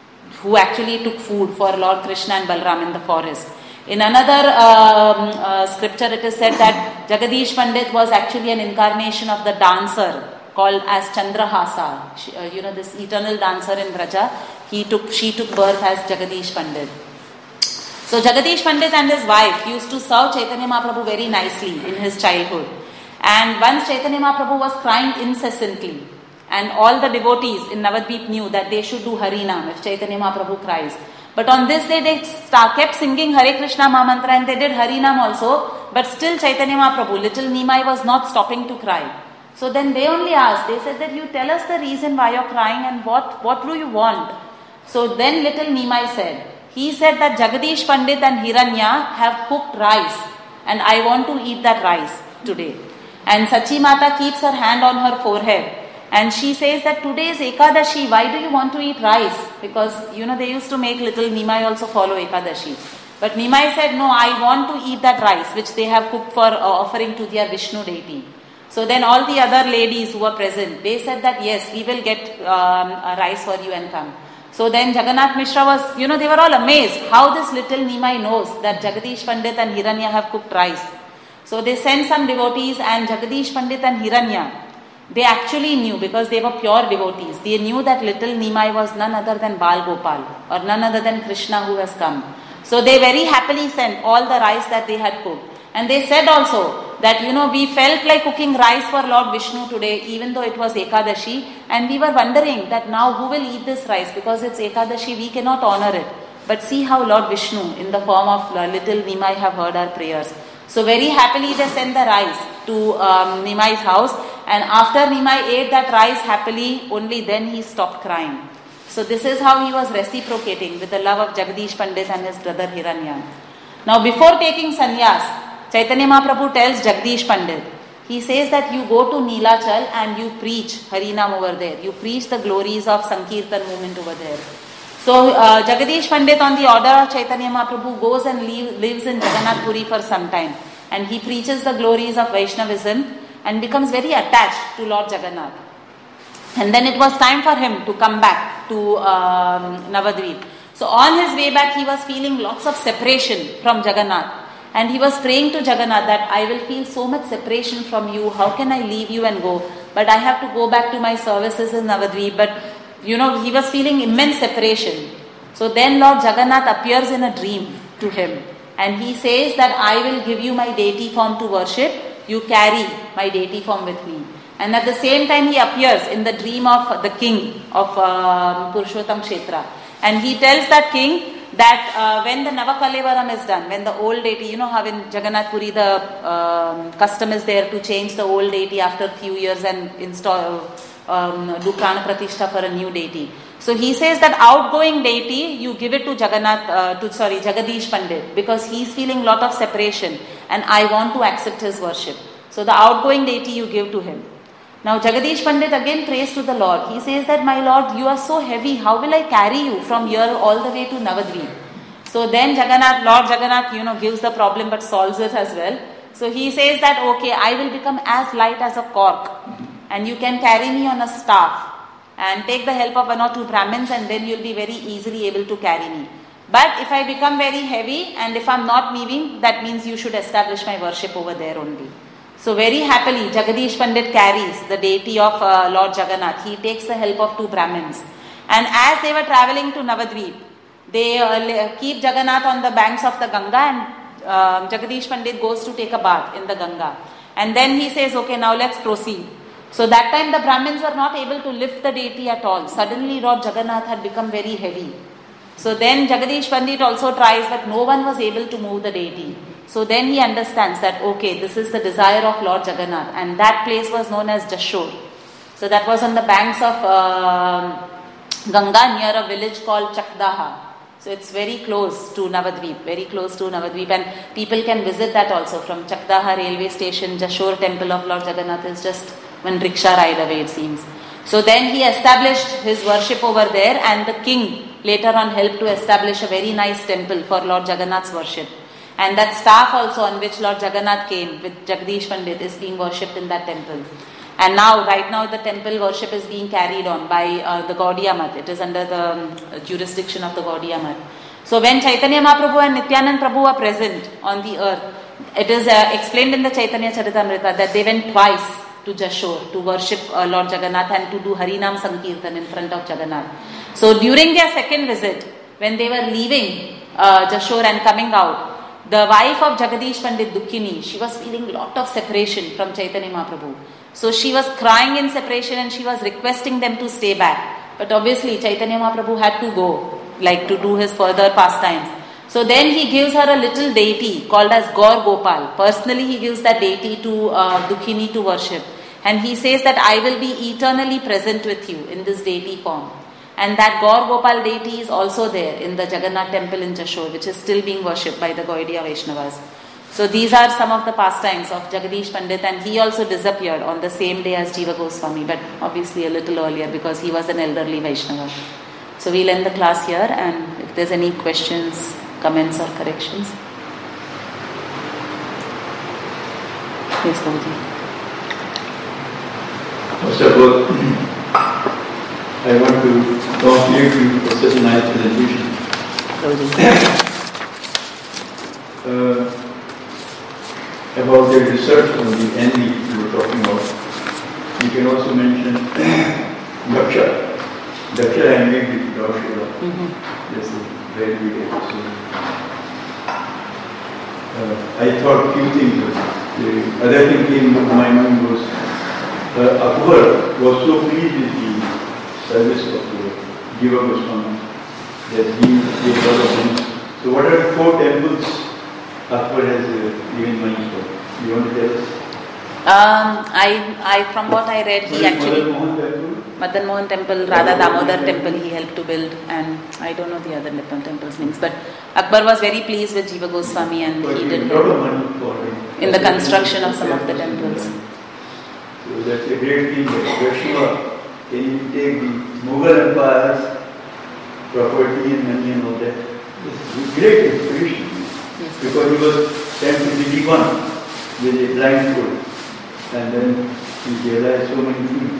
who actually took food for Lord Krishna and Balram in the forest. In another um, uh, scripture, it is said that Jagadish Pandit was actually an incarnation of the dancer called as Chandrahasa. She, uh, you know, this eternal dancer in Braja. He took, she took birth as Jagadish Pandit. So Jagadish Pandit and his wife used to serve Chaitanya Mahaprabhu very nicely in his childhood. And once Chaitanya Mahaprabhu was crying incessantly, and all the devotees in Navadvip knew that they should do Harinam if Chaitanya Mahaprabhu cries. But on this day they start, kept singing Hare Krishna Mahamantra, and they did Harinam also, but still Chaitanya Mahaprabhu, little Nimai, was not stopping to cry. So then they only asked, they said that you tell us the reason why you're crying and what, what do you want? So then little Nimai said, he said that Jagadish Pandit and Hiranya have cooked rice, and I want to eat that rice today. And Sachi Mata keeps her hand on her forehead, and she says that today is Ekadashi, why do you want to eat rice? Because, you know, they used to make little Nimai also follow Ekadashi. But Nimai said, no, I want to eat that rice which they have cooked for uh, offering to their Vishnu deity. So then all the other ladies who were present, they said that yes, we will get um, a rice for you and come. So then Jagannath Mishra was, you know, they were all amazed how this little Nimai knows that Jagadish Pandit and Hiranya have cooked rice. So they sent some devotees, and Jagadish Pandit and Hiranya, they actually knew, because they were pure devotees, they knew that little Nimai was none other than Bal Gopal, or none other than Krishna who has come. So they very happily sent all the rice that they had cooked. And they said also that, you know, we felt like cooking rice for Lord Vishnu today, even though it was Ekadashi, and we were wondering that now who will eat this rice, because it's Ekadashi, we cannot honor it. But see how Lord Vishnu in the form of little Nimai have heard our prayers. So very happily they sent the rice to um, Nimai's house, and after Nimai ate that rice happily, only then he stopped crying. So this is how he was reciprocating with the love of Jagadish Pandit and his brother Hiranya. Now before taking sannyas, Chaitanya Mahaprabhu tells Jagadish Pandit, He says that you go to Neelachal and you preach Harinam over there. You preach the glories of Sankirtan movement over there. So uh, Jagadish Pandit, on the order of Chaitanya Mahaprabhu, goes and live, lives in Jagannath Puri for some time. And he preaches the glories of Vaishnavism and becomes very attached to Lord Jagannath. And then it was time for him to come back to um, Navadvip. So on his way back, he was feeling lots of separation from Jagannath. And he was praying to Jagannath that I will feel so much separation from you. How can I leave you and go? But I have to go back to my services in Navadvip. But, you know, he was feeling immense separation. So then Lord Jagannath appears in a dream to him. And he says that I will give you my deity form to worship. You carry my deity form with me. And at the same time, he appears in the dream of the king of uh, Purushottam Kshetra. And he tells that king that uh, when the Navakalevaram is done, when the old deity, you know how in Jagannath Puri the um, custom is there to change the old deity after a few years and install, um, do Prana Pratishtha for a new deity. So he says that outgoing deity, you give it to Jagannath, uh, to sorry, Jagadish Pandit, because he's feeling lot of separation and I want to accept his worship. So the outgoing deity you give to him. Now Jagadish Pandit again prays to the Lord. He says that, my Lord, you are so heavy. How will I carry you from here all the way to Navadvip? So then Jagannath, Lord Jagannath, you know, gives the problem but solves it as well. So he says that, okay, I will become as light as a cork and you can carry me on a staff and take the help of one or two Brahmins and then you'll be very easily able to carry me. But if I become very heavy and if I'm not moving, that means you should establish my worship over there only. So very happily, Jagadish Pandit carries the deity of uh, Lord Jagannath. He takes the help of two Brahmins. And as they were travelling to Navadvip, they uh, keep Jagannath on the banks of the Ganga and uh, Jagadish Pandit goes to take a bath in the Ganga. And then he says, okay, now let's proceed. So that time the Brahmins were not able to lift the deity at all. Suddenly Lord Jagannath had become very heavy. So then Jagadish Pandit also tries, but no one was able to move the deity. So then he understands that, okay, this is the desire of Lord Jagannath. And that place was known as Jashore. So that was on the banks of uh, Ganga near a village called Chakdaha. So it's very close to Navadvip, very close to Navadvip. And people can visit that also from Chakdaha railway station. Jashore temple of Lord Jagannath is just one rickshaw ride away, it seems. So then he established his worship over there and the king later on helped to establish a very nice temple for Lord Jagannath's worship. And that staff also on which Lord Jagannath came with Jagadish Pandit is being worshipped in that temple. And now, right now, the temple worship is being carried on by uh, the Gaudiya Math. It is under the um, jurisdiction of the Gaudiya Math. So when Chaitanya Mahaprabhu and Nityanand Prabhu were present on the earth, it is uh, explained in the Chaitanya Charitamrita that they went twice to Jashore to worship uh, Lord Jagannath and to do Harinam Sankirtan in front of Jagannath. So during their second visit, when they were leaving uh, Jashore and coming out, the wife of Jagadish Pandit, Dukhini, she was feeling lot of separation from Chaitanya Mahaprabhu. So she was crying in separation and she was requesting them to stay back. But obviously Chaitanya Mahaprabhu had to go, like to do his further pastimes. So then he gives her a little deity called as Gaur Gopal. Personally he gives that deity to uh, Dukhini to worship. And he says that I will be eternally present with you in this deity form. And that Gaur Gopal deity is also there in the Jagannath temple in Jashore, which is still being worshipped by the Gaudiya Vaishnavas. So these are some of the pastimes of Jagadish Pandit, and he also disappeared on the same day as Jiva Goswami, but obviously a little earlier because he was an elderly Vaishnava. So we'll end the class here, and if there's any questions, comments or corrections. Yes, Prabhuji. First of all, I want to congratulate you for such a nice presentation. uh, about the research on the envy you were talking about, you can also mention Daksha. Daksha envy with Lord Shiva. Mm-hmm. That's a very big episode. Uh, I thought few things. The other thing came to my mind was uh, Akbar was so pleased with the service of the Jiva Goswami that he gave a lot of things. So what are the four temples Akbar has uh, given money for? You want to tell us? Um, I, I, from what I read, he actually Madan Mohan Temple, Madan Mohan Temple, Radha Damodar Temple, he helped to build, and I don't know the other temples names. But Akbar was very pleased with Jiva Goswami, and but he did help in the construction of some of the temples. So that's a great thing that Vaishnava, can you take the Mughal Empire's property and money and all that? It's a great inspiration. Yes. Because he was sent to the one with a blindfold, and then he realized so many things.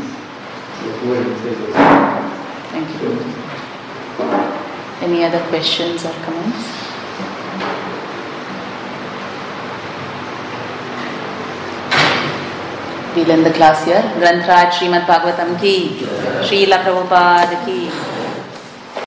Thank you. Any other questions or comments? We'll end the class here. Granth Raj Srimad Bhagavatam ki, Srila Prabhupada ki.